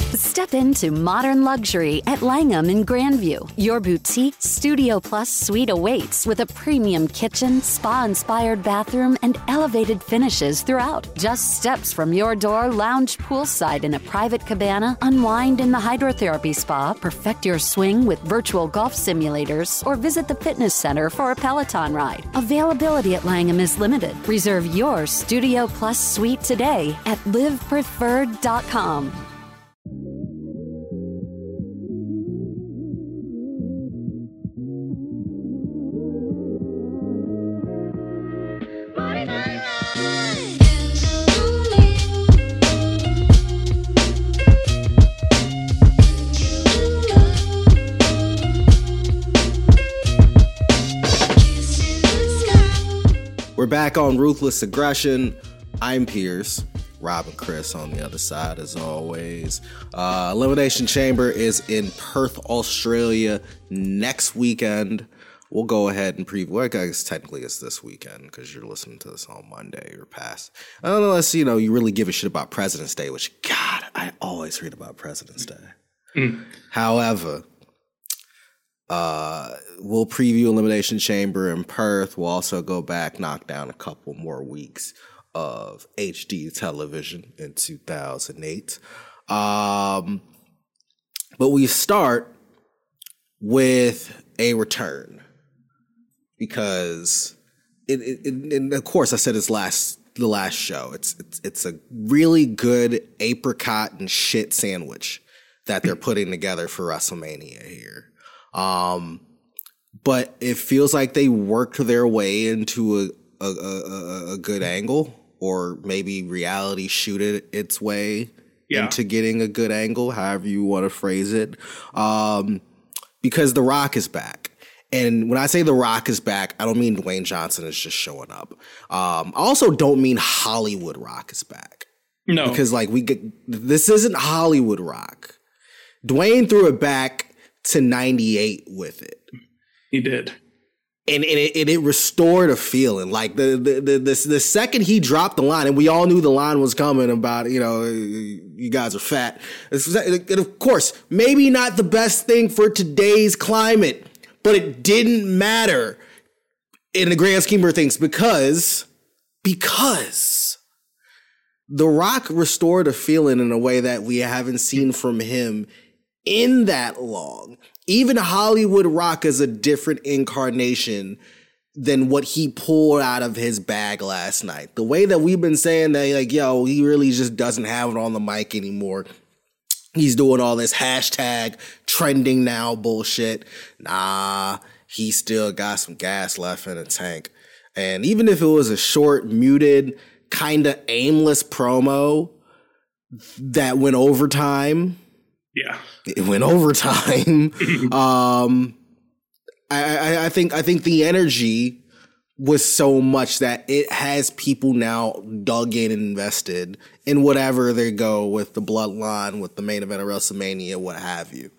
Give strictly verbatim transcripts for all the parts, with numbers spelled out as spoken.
Step into modern luxury at Langham in Grandview. Your boutique Studio Plus suite awaits with a premium kitchen, spa-inspired bathroom, and elevated finishes throughout. Just steps from your door, lounge poolside in a private cabana, unwind in the hydrotherapy spa, perfect your swing with virtual golf simulators, or visit the fitness center for a Peloton ride. Availability at Langham is limited. Reserve your Studio Plus suite today at live preferred dot com. We're back on Ruthless Aggression. I'm Piers. Rob and Chris on the other side, as always. Uh, Elimination Chamber is in Perth, Australia next weekend. We'll go ahead and preview. Well, I guess technically it's this weekend because you're listening to this on Monday or past. Unless, you know, you really give a shit about President's Day, which, God, I always read about President's Day. Mm. However, uh, we'll preview Elimination Chamber in Perth. We'll also go back, knock down a couple more weeks of H D television in two thousand eight. Um, but we start with a return because it, it, it and of course I said it's last the last show. It's it's it's a really good apricot and shit sandwich that they're putting together for WrestleMania here. Um, but it feels like they worked their way into a a, a, a good angle, or maybe reality shooted its way yeah. into getting a good angle, however you want to phrase it. Um, because The Rock is back. And when I say The Rock is back, I don't mean Dwayne Johnson is just showing up. Um, I also don't mean Hollywood Rock is back. No. Because, like, we get, this isn't Hollywood Rock. Dwayne threw it back to ninety-eight with it. He did. And, and, it, and it restored a feeling. Like the, the the the the second he dropped the line, and we all knew the line was coming about, you know, you guys are fat. And of course, maybe not the best thing for today's climate, but it didn't matter in the grand scheme of things because because The Rock restored a feeling in a way that we haven't seen from him in that long. Even Hollywood Rock is a different incarnation than what he pulled out of his bag last night. The way that we've been saying that, like, yo, he really just doesn't have it on the mic anymore. He's doing all this hashtag trending now bullshit. Nah, he still got some gas left in the tank. And even if it was a short, muted, kind of aimless promo that went overtime, yeah, it went overtime. um, I, I, I think I think the energy was so much that it has people now dug in and invested in whatever they go with the bloodline, with the main event of WrestleMania, what have you.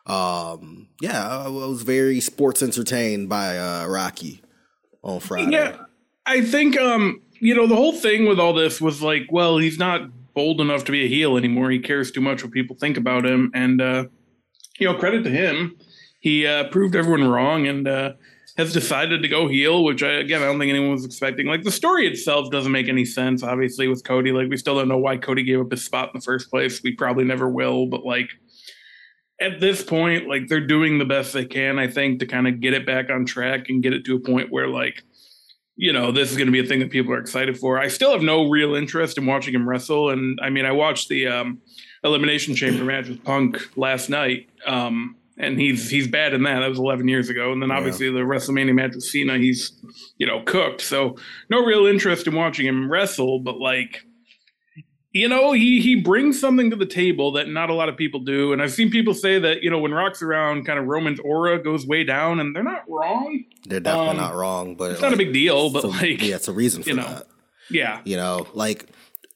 Um, yeah, I was very sports entertained by uh, Rocky on Friday. Yeah, I think um, you know, the whole thing with all this was like, well, he's not bold enough to be a heel anymore. He cares too much what people think about him. And, uh, you know, credit to him. He uh, proved everyone wrong and uh, has decided to go heel, which, I, again, I don't think anyone was expecting. Like, the story itself doesn't make any sense, obviously, with Cody. Like, we still don't know why Cody gave up his spot in the first place. We probably never will. But, like, at this point, like, they're doing the best they can, I think, to kind of get it back on track and get it to a point where, like, you know, this is going to be a thing that people are excited for. I still have no real interest in watching him wrestle. And I mean, I watched the um, Elimination Chamber match with Punk last night. Um, and he's, he's bad in that. That was eleven years ago. And then obviously yeah. the WrestleMania match with Cena, he's, you know, cooked. So no real interest in watching him wrestle, but like, you know, he, he brings something to the table that not a lot of people do. And I've seen people say that, you know, when Rock's around, kind of Roman's aura goes way down, and they're not wrong. They're definitely um, not wrong, but it's like, not a big deal, but so, like, yeah, it's a reason for you know, that. Yeah. You know, like,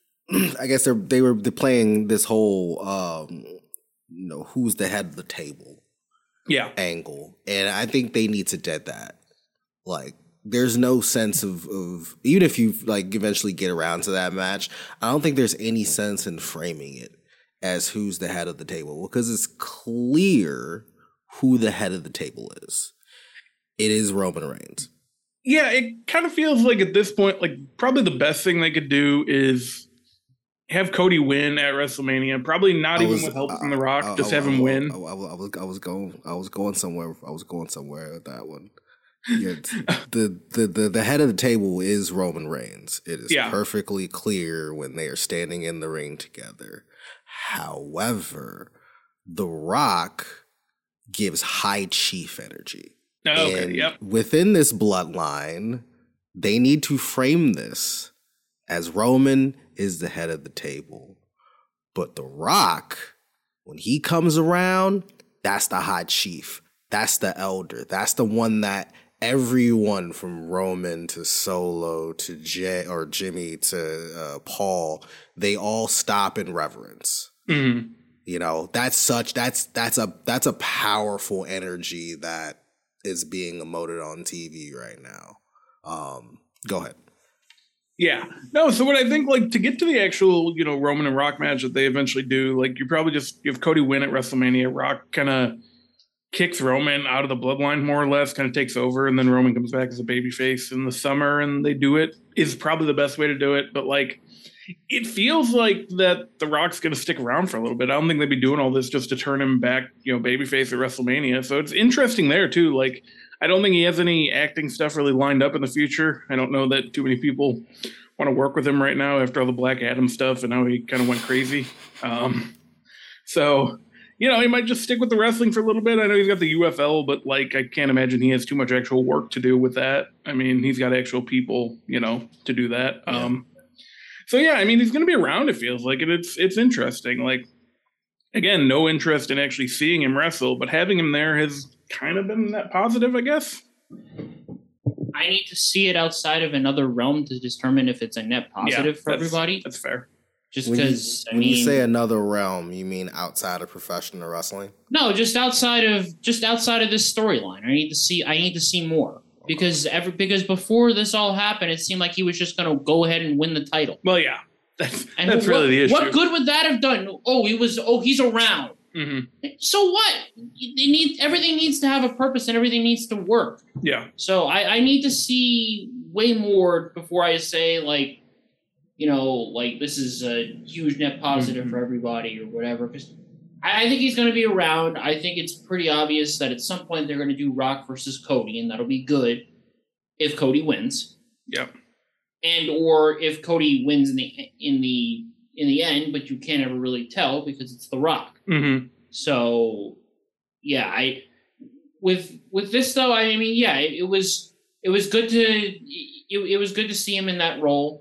I guess they're, they were they're playing this whole, um, you know, who's the head of the table yeah. angle. And I think they need to dead that. Like, there's no sense of, of, even if you like eventually get around to that match, I don't think there's any sense in framing it as who's the head of the table? Because it's clear who the head of the table is. It is Roman Reigns. Yeah, it kind of feels like at this point, like probably the best thing they could do is have Cody win at WrestleMania. Probably not was, even with help uh, from The Rock. Uh, just uh, have him uh, win. I, I, I, was I was going I was going somewhere. I was going somewhere with that one. Yeah, the, the the the head of the table is Roman Reigns. It is yeah. perfectly clear when they are standing in the ring together. However, The Rock gives high chief energy. Oh, okay, and yep. within this bloodline, they need to frame this as Roman is the head of the table. But The Rock, when he comes around, that's the high chief. That's the elder. That's the one that everyone from Roman to Solo to Jay or Jimmy to uh, Paul, they all stop in reverence. Mm-hmm. You know, that's such that's that's a that's a powerful energy that is being emoted on T V right now. Um, go ahead. Yeah. No, so what I think, like, to get to the actual, you know, Roman and Rock match that they eventually do, like, you probably just you have Cody win at WrestleMania. Rock kind of kicks Roman out of the bloodline, more or less, kind of takes over, and then Roman comes back as a babyface in the summer, and they do it, is probably the best way to do it. But, like, it feels like that The Rock's going to stick around for a little bit. I don't think they'd be doing all this just to turn him back, you know, babyface at WrestleMania. So it's interesting there, too. Like, I don't think he has any acting stuff really lined up in the future. I don't know that too many people want to work with him right now after all the Black Adam stuff and how he kind of went crazy. Um, so... You know, he might just stick with the wrestling for a little bit. I know he's got the U F L, but, like, I can't imagine he has too much actual work to do with that. I mean, he's got actual people, you know, to do that. Yeah. Um, so, yeah, I mean, he's going to be around, it feels like. And it's it's interesting. Like, again, no interest in actually seeing him wrestle, but having him there has kind of been that positive, I guess. I need to see it outside of another realm to determine if it's a net positive yeah, for everybody. That's fair. Just because, I mean, when you say another realm, you mean outside of professional wrestling? No, just outside of just outside of this storyline. I need to see. I need to see more because every because before this all happened, it seemed like he was just going to go ahead and win the title. Well, yeah, that's, and that's what, really the issue. What good would that have done? Oh, he was. Oh, he's around. Mm-hmm. So what? They need everything needs to have a purpose and everything needs to work. Yeah. So I, I need to see way more before I say like. You know, like this is a huge net positive mm-hmm. for everybody or whatever. Because I, I think he's going to be around. I think it's pretty obvious that at some point they're going to do Rock versus Cody, and that'll be good if Cody wins. Yep. And or if Cody wins in the in the in the end, but you can't ever really tell because it's The Rock. Mm-hmm. So, yeah, I with with this though, I mean, yeah, it, it was it was good to it, it was good to see him in that role.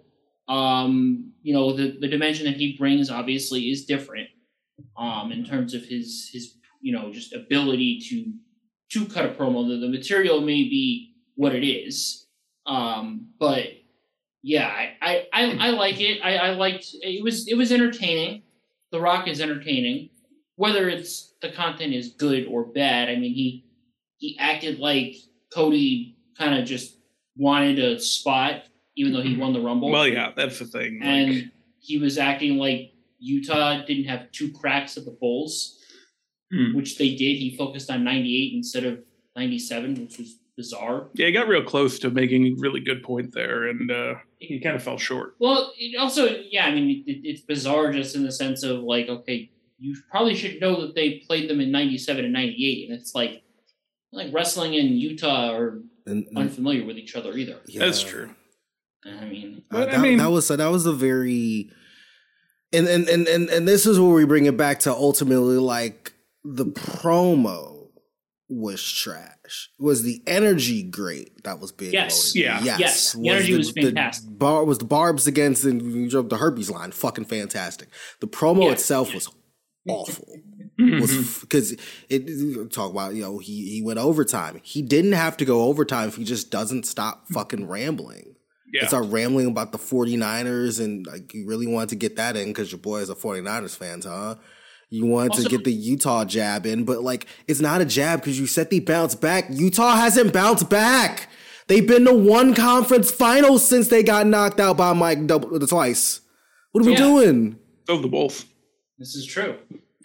Um, you know, the, the dimension that he brings obviously is different um, in terms of his, his, you know, just ability to to cut a promo. The, the material may be what it is, um, but yeah, I, I, I, I like it. I, I liked it was it was entertaining. The Rock is entertaining, whether it's the content is good or bad. I mean, he he acted like Cody kind of just wanted a spot. Even though he won the Rumble. Well, yeah, that's the thing. And like, he was acting like Utah didn't have two cracks at the Bulls, hmm. which they did. He focused on ninety-eight instead of ninety-seven, which was bizarre. Yeah, he got real close to making a really good point there, and uh, he kind of fell short. Well, it also, yeah, I mean, it, it's bizarre just in the sense of, like, okay, you probably should know that they played them in ninety-seven and ninety-eight, and it's like, like wrestling in Utah are and, unfamiliar with each other either. Yeah. That's true. I mean, uh, that, I mean, that was that was a very, and and and and and this is where we bring it back to ultimately like the promo was trash. Was the energy great that was being yes, loaded? Yeah, yes, yes. The energy the, was fantastic. The bar was the barbs against and you dropped the herpes line, fucking fantastic. The promo yeah. itself was awful. Was because it talk about you know he he went overtime. He didn't have to go overtime if he just doesn't stop fucking rambling. Yeah. It's our rambling about the 49ers and like you really wanted to get that in because your boy is a 49ers fan, huh? You wanted also, to get the Utah jab in, but like it's not a jab because you said they bounced back. Utah hasn't bounced back. They've been to one conference final since they got knocked out by Mike double twice. What are we yeah. doing? Of the both. This is true.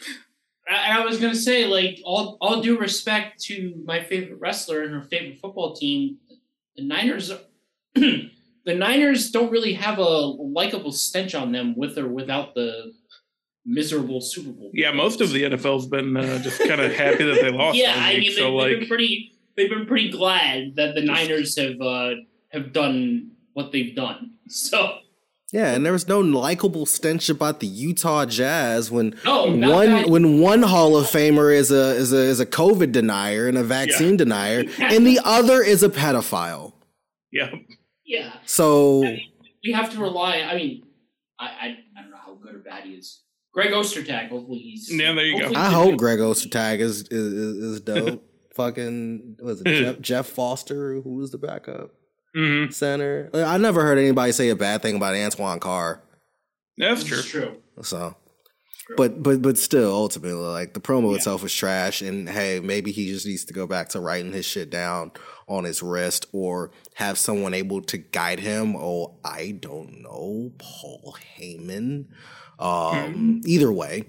I, I was gonna say, like, all all due respect to my favorite wrestler and her favorite football team, the Niners. Are, the Niners don't really have a likable stench on them with or without the miserable Super Bowl. Yeah, most of the N F L's been uh, just kind of happy that they lost. Yeah, I mean, so they've, like, they've been pretty. They've been pretty glad that the Niners have uh, have done what they've done. So. Yeah, and there was no likable stench about the Utah Jazz when no, one that. when one Hall of Famer is a is a is a COVID denier and a vaccine yeah. denier, and the other is a pedophile. Yeah, yeah. So I mean, we have to rely. I mean, I, I I don't know how good or bad he is. Greg Ostertag, hopefully he's. Yeah, there you go. I hope Greg Ostertag is is is dope. Fucking was it Jeff, Jeff Foster who was the backup? Mm-hmm. Center. I never heard anybody say a bad thing about Antoine Carr. That's true. true. So, true. but but but still, ultimately, like the promo yeah. itself was trash. And hey, maybe he just needs to go back to writing his shit down on his wrist, or have someone able to guide him. Oh, I don't know, Paul Heyman. Um, mm-hmm. Either way,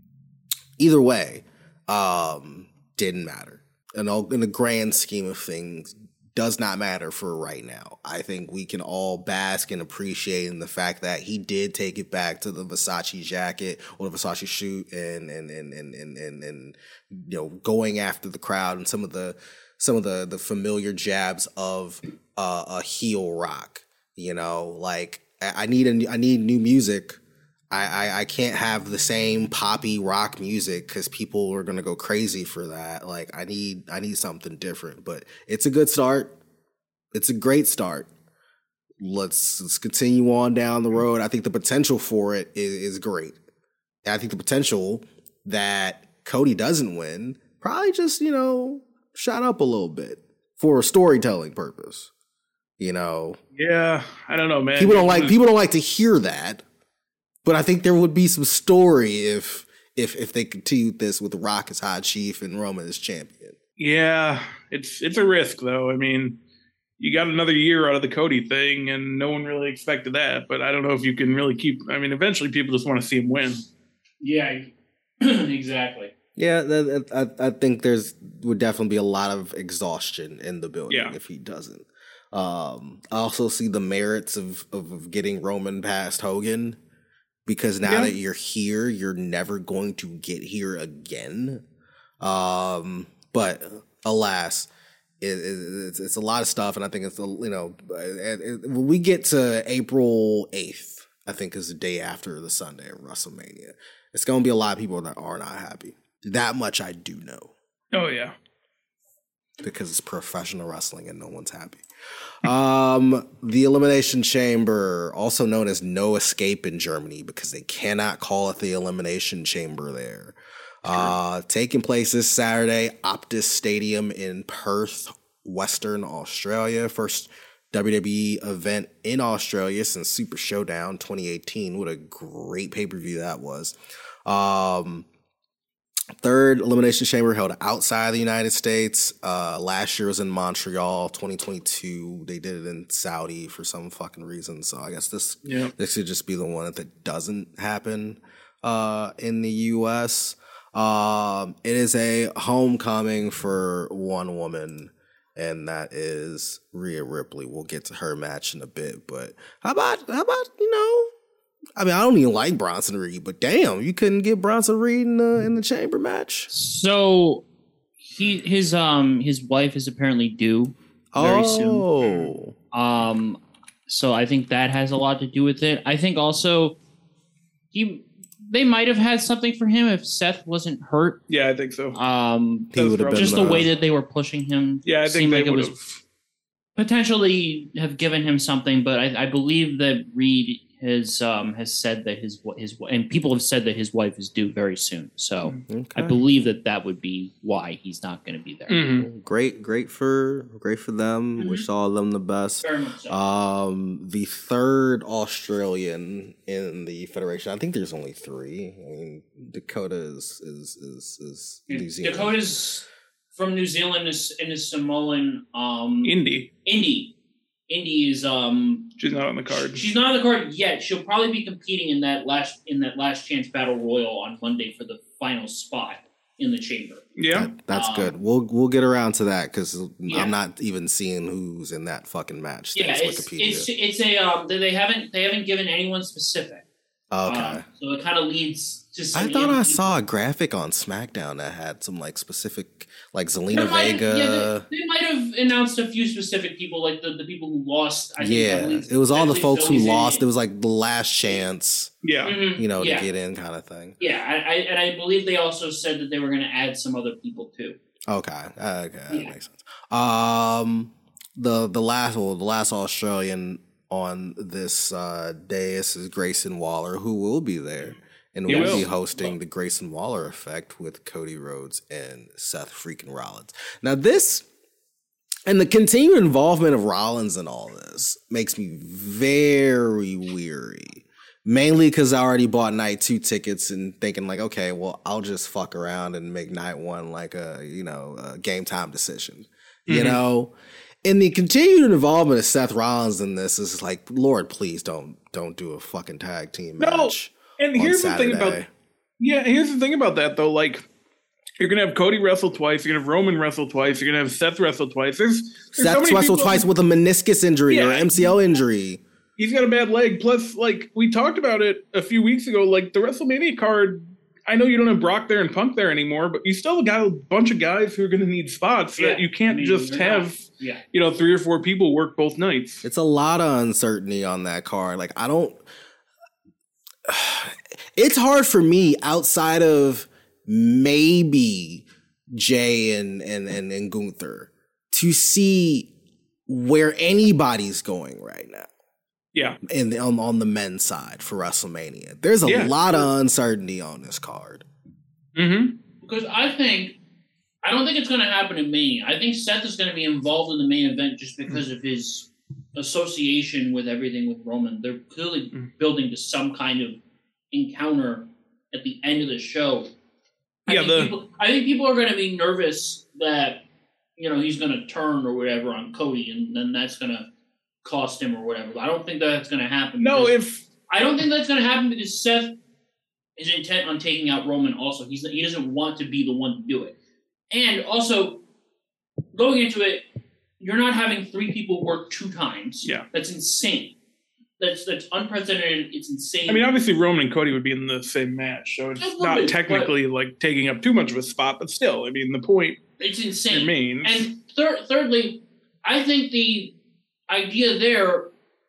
either way, um, didn't matter. And all in the grand scheme of things. Does not matter for right now. I think we can all bask and appreciate in the fact that he did take it back to the Versace jacket or the Versace suit and and and and and and, and you know, going after the crowd and some of the some of the the familiar jabs of uh, a heel rock. You know, like I need a I need new music. I, I, I can't have the same poppy rock music because people are gonna go crazy for that. Like I need I need something different. But it's a good start. It's a great start. Let's let's continue on down the road. I think the potential for it is, is great. And I think the potential that Cody doesn't win probably just, you know, shot up a little bit for a storytelling purpose. You know. Yeah, I don't know, man. People don't like people don't like to hear that. But I think there would be some story if if if they continued this with Rock as High Chief and Roman as champion. Yeah, it's it's a risk though. I mean, you got another year out of the Cody thing, and no one really expected that. But I don't know if you can really keep. I mean, eventually people just want to see him win. Yeah, exactly. Yeah, that, I I think there's would definitely be a lot of exhaustion in the building yeah. if he doesn't. Um, I also see the merits of of getting Roman past Hogan. Because now yeah. that you're here, you're never going to get here again. Um, but alas, it, it, it's, it's a lot of stuff, and I think it's a, you know it, it, when we get to April eighth, I think is the day after the Sunday of WrestleMania. It's going to be a lot of people that are not happy. That much I do know. Oh yeah, because it's professional wrestling and no one's happy. Um, the Elimination Chamber, also known as No Escape in Germany, because they cannot call it the Elimination Chamber there. Sure. Uh, taking place this Saturday, Optus Stadium in Perth, Western Australia. First W W E event in Australia since Super Showdown twenty eighteen. What a great pay-per-view that was. Um, Third Elimination Chamber held outside the United States. Uh, last year was in Montreal. twenty twenty-two, they did it in Saudi for some fucking reason. So I guess this yeah. this should just be the one that doesn't happen uh, in the U S. Um, it is a homecoming for one woman, and that is Rhea Ripley. We'll get to her match in a bit, but how about how about you know? I mean, I don't even like Bronson Reed, but damn, you couldn't get Bronson Reed in the in the chamber match. So he his um his wife is apparently due very oh. soon. Um, so I think that has a lot to do with it. I think also he they might have had something for him if Seth wasn't hurt. Yeah, I think so. Um, he would have just been, the uh, way that they were pushing him. Yeah, I think they like it was potentially have given him something, but I, I believe that Reed has um has said that his his and people have said that his wife is due very soon. So okay. I believe that that would be why he's not going to be there. Mm-hmm. Great, great for great for them. Mm-hmm. Wish all of them the best. Very much so. Um, the third Australian in the Federation. I think there's only three. I mean, Dakota is is is, is New Zealand. Dakota's from New Zealand is and is Samoan. Um, Indy. Indy. Indy is um she's not on the card. She's not on the card yet. She'll probably be competing in that last in that last chance battle royal on Monday for the final spot in the chamber. Yeah, that, that's um, good. We'll we'll get around to that because yeah. I'm not even seeing who's in that fucking match. Yeah, it's, it's it's a um they haven't they haven't given anyone specific. Okay, um, so it kind of leads to. Some I thought I people. saw a graphic on SmackDown that had some like specific, like Zelina Might, Vega. yeah, they, they might have announced a few specific people, like the, the people who lost. I yeah, think it was all the folks who lost. In. It was like the last chance. Yeah, mm-hmm. you know, yeah. to get in, kind of thing. Yeah, I, I and I believe they also said that they were going to add some other people too. Okay, okay, yeah. that makes sense. Um, the the last well, the last Australian on this uh, dais is Grayson Waller, who will be there and will, will be hosting the Grayson Waller effect with Cody Rhodes and Seth freaking Rollins. Now this and the continued involvement of Rollins in all this makes me very weary. Mainly because I already bought night two tickets and thinking like, okay, well, I'll just fuck around and make night one like a, you know, a game time decision, mm-hmm. you know? And the continued involvement of Seth Rollins in this is like, Lord, please don't don't do a fucking tag team match. No, and here's the thing about yeah, here's the thing about that though. Like, you're gonna have Cody wrestle twice. You're gonna have Roman wrestle twice. You're gonna have Seth wrestle twice. There's, there's Seth so wrestled twice with a meniscus injury yeah, or M C L injury. He's got a bad leg. Plus, like we talked about it a few weeks ago, like the WrestleMania card. I know you don't have Brock there and Punk there anymore, but you still got a bunch of guys who are going to need spots yeah. that you can't I mean, just have, yeah. you know, three or four people work both nights. It's a lot of uncertainty on that card. Like, I don't, it's hard for me outside of maybe Jay and, and, and, and Gunther to see where anybody's going right now. Yeah, in the, on, on the men's side for WrestleMania, there's a yeah, lot sure. of uncertainty on this card. Mm-hmm. Because I think I don't think it's going to happen in Mania. I think Seth is going to be involved in the main event just because mm-hmm. of his association with everything with Roman. They're clearly mm-hmm. building to some kind of encounter at the end of the show. I yeah, think the people, I think people are going to be nervous that you know he's going to turn or whatever on Cody, and then that's going to cost him or whatever. I don't think that's going to happen. No, if I don't think that's going to happen because Seth is intent on taking out Roman. Also, he's he doesn't want to be the one to do it. And also, going into it, you're not having three people work two times. Yeah, that's insane. That's that's unprecedented. It's insane. I mean, obviously, Roman and Cody would be in the same match, so it's not bit, technically like taking up too much of a spot. But still, I mean, the point it's insane. remains. And thir- thirdly, I think the idea there,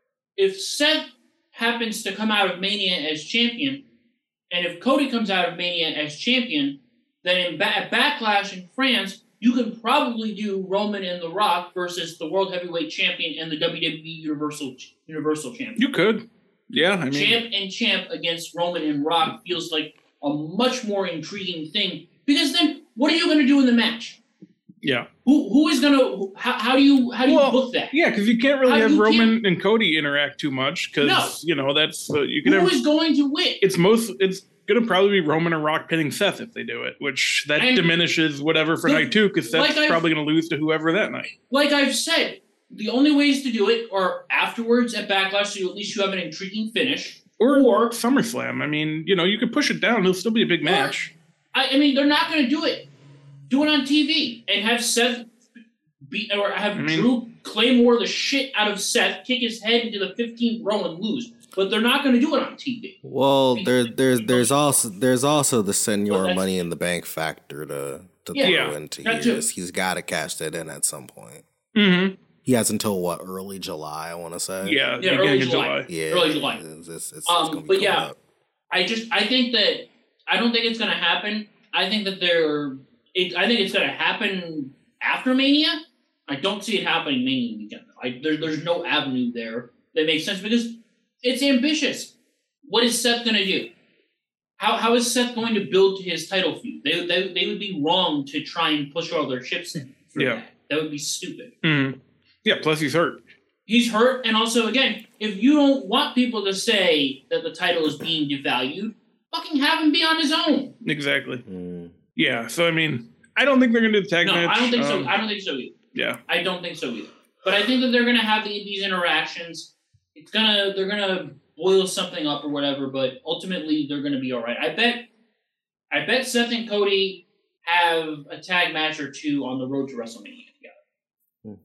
if Seth happens to come out of Mania as champion, and if Cody comes out of Mania as champion, then in ba- Backlash in France, you can probably do Roman and The Rock versus the World Heavyweight Champion and the W W E Universal Universal Champion. You could. Yeah, I mean... Champ and champ against Roman and Rock feels like a much more intriguing thing, because then what are you going to do in the match? Yeah. Who who is gonna? How, how do you how do well, you book that? Yeah, because you can't really how have Roman can't... and Cody interact too much because no. you know that's uh, you can who have. Who is going to win? It's most. It's gonna probably be Roman and Rock pinning Seth if they do it, which that and diminishes whatever for the, night two because Seth's like probably gonna lose to whoever that night. Like I've said, the only ways to do it are afterwards at Backlash, so you, at least you have an intriguing finish, or, or SummerSlam. I mean, you know, you could push it down; it'll still be a big match. I, I mean, they're not going to do it. Do it on T V and have Seth. Be, or have I mean, Drew Claymore the shit out of Seth, kick his head into the fifteenth row and lose. But they're not going to do it on T V. Well, there, there's there's also there's also the Senor Money in the Bank factor to to yeah, throw into here. He's got to cash that in at some point. Mm-hmm. He has until what, early July? I want to say. Yeah, yeah, early July. July. Yeah, early July. It's, it's, it's um, but yeah, up. I just I think that I don't think it's going to happen. I think that they're. It, I think it's going to happen after Mania. I don't see it happening Mania weekend. I, there, there's no avenue there that makes sense because it's ambitious. What is Seth going to do? How how is Seth going to build to his title feud? They, they they would be wrong to try and push all their chips in for yeah. that. That would be stupid. Mm-hmm. Yeah, plus he's hurt. He's hurt, and also, again, if you don't want people to say that the title is being devalued, fucking have him be on his own. Exactly. Mm. Yeah, so, I mean, I don't think they're going to do the tag no, match. I don't think um, so. I don't think so either. Yeah. I don't think so either. But I think that they're going to have the, these interactions. It's gonna they're gonna boil something up or whatever, but ultimately they're going to be all right. I bet I bet Seth and Cody have a tag match or two on the road to WrestleMania together.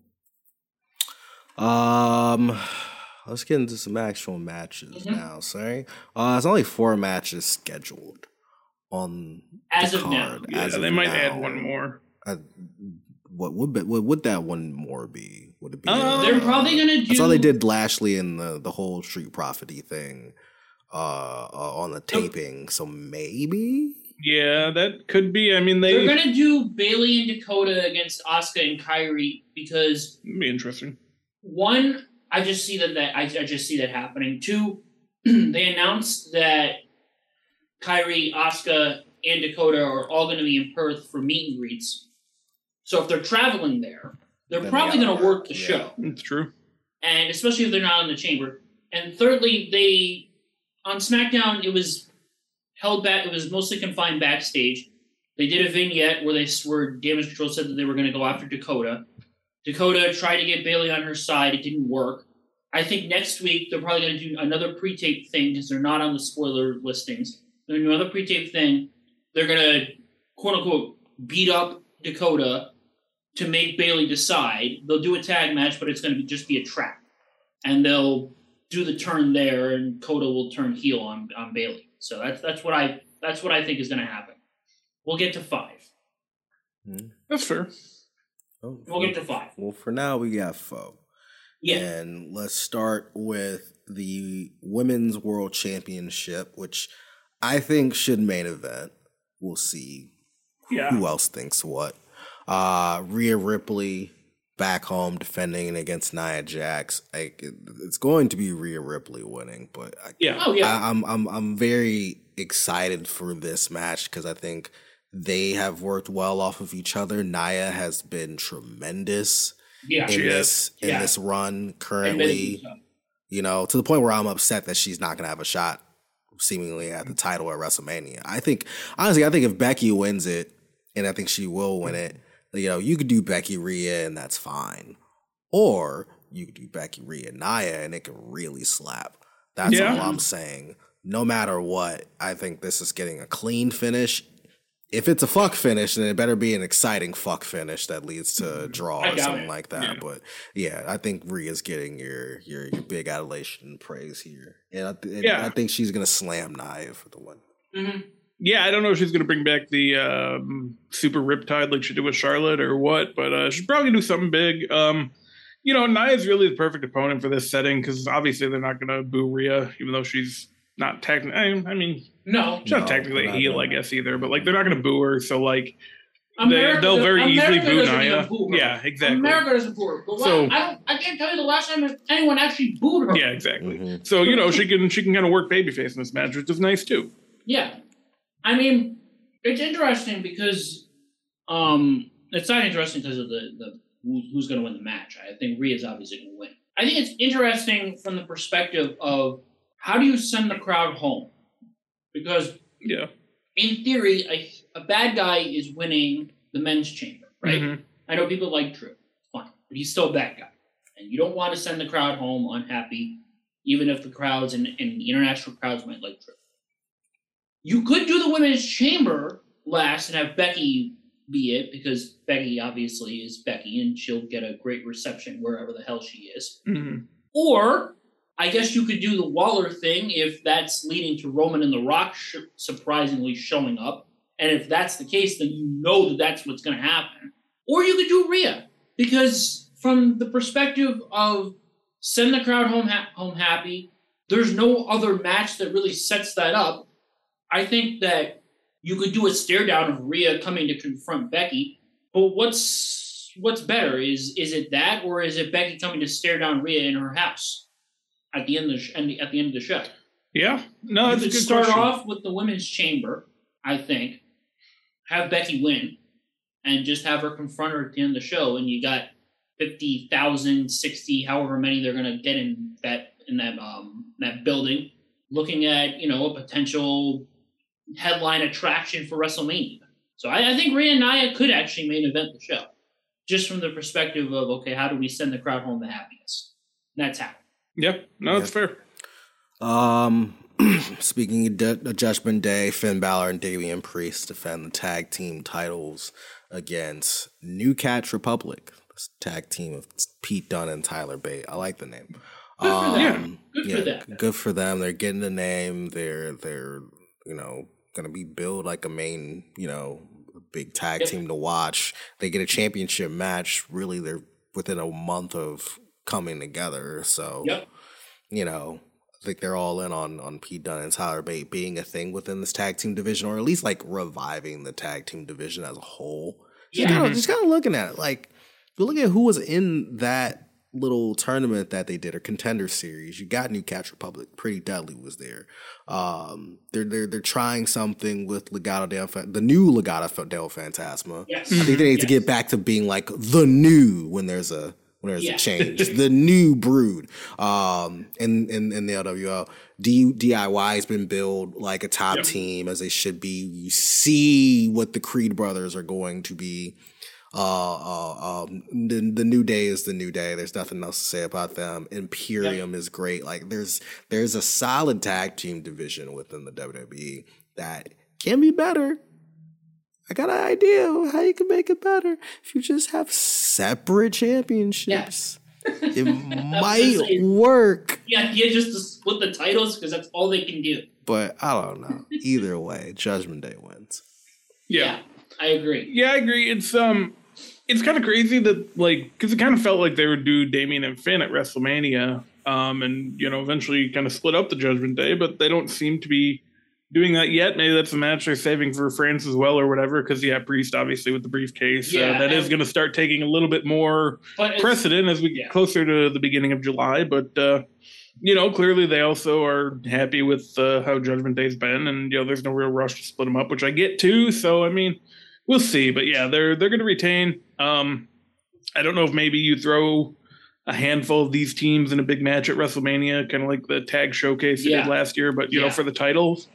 Um, let's get into some actual matches mm-hmm. now. Sorry, uh, there's only four matches scheduled on as the of card. now. Yeah, as they of might now. add one more. Uh, what would be, what would that one more be? Would it be? Uh, they're probably gonna do. That's all they did Lashley and the the whole Street Profity thing uh, uh, on the taping. So maybe. Yeah, that could be. I mean, they they're gonna do Bayley and Dakota against Asuka and Kairi because it'd be interesting. One, I just see that that I, I just see that happening. Two, they announced that Kairi, Asuka, and Dakota are all going to be in Perth for meet and greets. So if they're traveling there, they're then probably they going to work the yeah. show. It's true. And especially if they're not in the chamber. And thirdly, they on SmackDown, it was held back. It was mostly confined backstage. They did a vignette where they where Damage Control said that they were going to go after Dakota. Dakota tried to get Bayley on her side. It didn't work. I think next week they're probably going to do another pre-tape thing because they're not on the spoiler listings. They're going to do another pre-tape thing. They're going to, quote-unquote, beat up Dakota to make Bayley decide. They'll do a tag match, but it's going to be, just be a trap. And they'll do the turn there, and Dakota will turn heel on, on Bayley. So that's that's what I that's what I think is going to happen. We'll get to five. Mm. That's fair. Oh, we'll get to five. Well, for now, we got four. Yeah. And let's start with the Women's World Championship, which I think should main event. We'll see yeah. who else thinks what. Uh, Rhea Ripley back home defending against Nia Jax. Like, it's going to be Rhea Ripley winning, but I, yeah. Oh, yeah. I, I'm I'm I'm very excited for this match because I think they have worked well off of each other. Nia has been tremendous yeah, in this is. in yeah. this run currently. You know, to the point where I'm upset that she's not going to have a shot seemingly at the title at WrestleMania. I think, honestly, I think if Becky wins it, and I think she will win it, you know, you could do Becky Rhea and that's fine. Or you could do Becky Rhea Nia and it can really slap. That's yeah. all I'm saying. No matter what, I think this is getting a clean finish. If it's a fuck finish, then it better be an exciting fuck finish that leads to a draw or something it. like that. Yeah. But yeah, I think Rhea's getting your your, your big adulation and praise here. And I, th- and yeah. I think she's going to slam Nia for the win. Mm-hmm. Yeah, I don't know if she's going to bring back the um, super riptide like she did with Charlotte or what, but uh, she's probably going to do something big. Um, you know, Nia's really the perfect opponent for this setting because obviously they're not going to boo Rhea, even though she's not technically, I mean, no, she's not no, technically a not heel, gonna. I guess, either, but like they're not going to boo her. So, like, America, they, they'll very America easily boo Nia. Boo yeah, exactly. America doesn't boo her. But so, I don't. I can't tell you the last time anyone actually booed her. Yeah, exactly. Mm-hmm. So, you know, she can she can kind of work babyface in this match, which is nice too. Yeah, I mean, it's interesting because um, it's not interesting because of the the who, who's going to win the match. I think Rhea's obviously going to win. I think it's interesting from the perspective of how do you send the crowd home? Because yeah, in theory, a, a bad guy is winning the men's chamber, right? Mm-hmm. I know people like Drew, fine, but he's still a bad guy, and you don't want to send the crowd home unhappy, even if the crowds and, and the international crowds might like Drew. You could do the women's chamber last and have Becky be it, because Becky obviously is Becky, and she'll get a great reception wherever the hell she is. Mm-hmm. Or I guess you could do the Waller thing if that's leading to Roman and The Rock sh- surprisingly showing up. And if that's the case, then you know that that's what's going to happen. Or you could do Rhea, because from the perspective of send the crowd home ha- home happy, there's no other match that really sets that up. I think that you could do a stare down of Rhea coming to confront Becky. But what's what's better? Is is it that, or is it Becky coming to stare down Rhea in her house? At the end of the sh- at the end of the show, yeah, no, you that's a could good start question. off with the women's chamber. I think have Becky win, and just have her confront her at the end of the show, and you got fifty thousand, sixty, however many they're gonna get in that in that um that building, looking at you know a potential headline attraction for WrestleMania. So I, I think Rhea and Nia could actually main event the show. just from the perspective of, okay, how do we send the crowd home to happiness? And that's how. Yeah, no, yeah. that's fair. Um, speaking of, D- of Judgment Day, Finn Balor and Damian Priest defend the tag team titles against New Catch Republic. This tag team of Pete Dunne and Tyler Bate. I like the name. Good um, for them. Good yeah, for them. Good for them. They're getting the name. They're they're you know gonna be billed like a main you know big tag yep. team to watch. They get a championship match. Really, they're within a month of coming together. So yep. you know. I think they're all in on on Pete Dunne and Tyler Bate being a thing within this tag team division, or at least like reviving the tag team division as a whole. Just Yeah. kind of just kind of looking at it, like you look at who was in that little tournament that they did, or contender series. You got New Catch Republic, Pretty Deadly was there. Um, they're they're they're trying something with Legado del the new Legado del Fantasma. Yes. I think they need yes. to get back to being like the new when there's a. When there's yeah. a change, the new brood, um, in, in, in the L W L, D, DIY has been billed like a top yep. team as they should be. You see what the Creed brothers are going to be. Uh, uh, um, the, the New Day is the New Day. There's nothing else to say about them. Imperium yep. is great. Like there's there's a solid tag team division within the W W E that can be better. I got an idea of how you can make it better. If you just have separate championships, yeah. it might work. Yeah, yeah, just to split the titles because that's all they can do. But I don't know. Either way, Judgment Day wins. Yeah. yeah, I agree. Yeah, I agree. It's um, it's kind of crazy that like because it kind of felt like they would do Damian and Finn at WrestleMania, um, and you know eventually kind of split up the Judgment Day, but they don't seem to be doing that yet. Maybe that's a match they're saving for France as well or whatever, because yeah, Priest obviously with the briefcase. Yeah, uh, that is going to start taking a little bit more precedent as we get yeah. closer to the beginning of July. But, uh, you know, clearly they also are happy with uh, how Judgment Day's been, and, you know, there's no real rush to split them up, which I get too. So, I mean, we'll see. But yeah, they're, they're going to retain. Um, I don't know if maybe you throw a handful of these teams in a big match at WrestleMania, kind of like the tag showcase they yeah. did last year, but, you yeah. know, for the titles.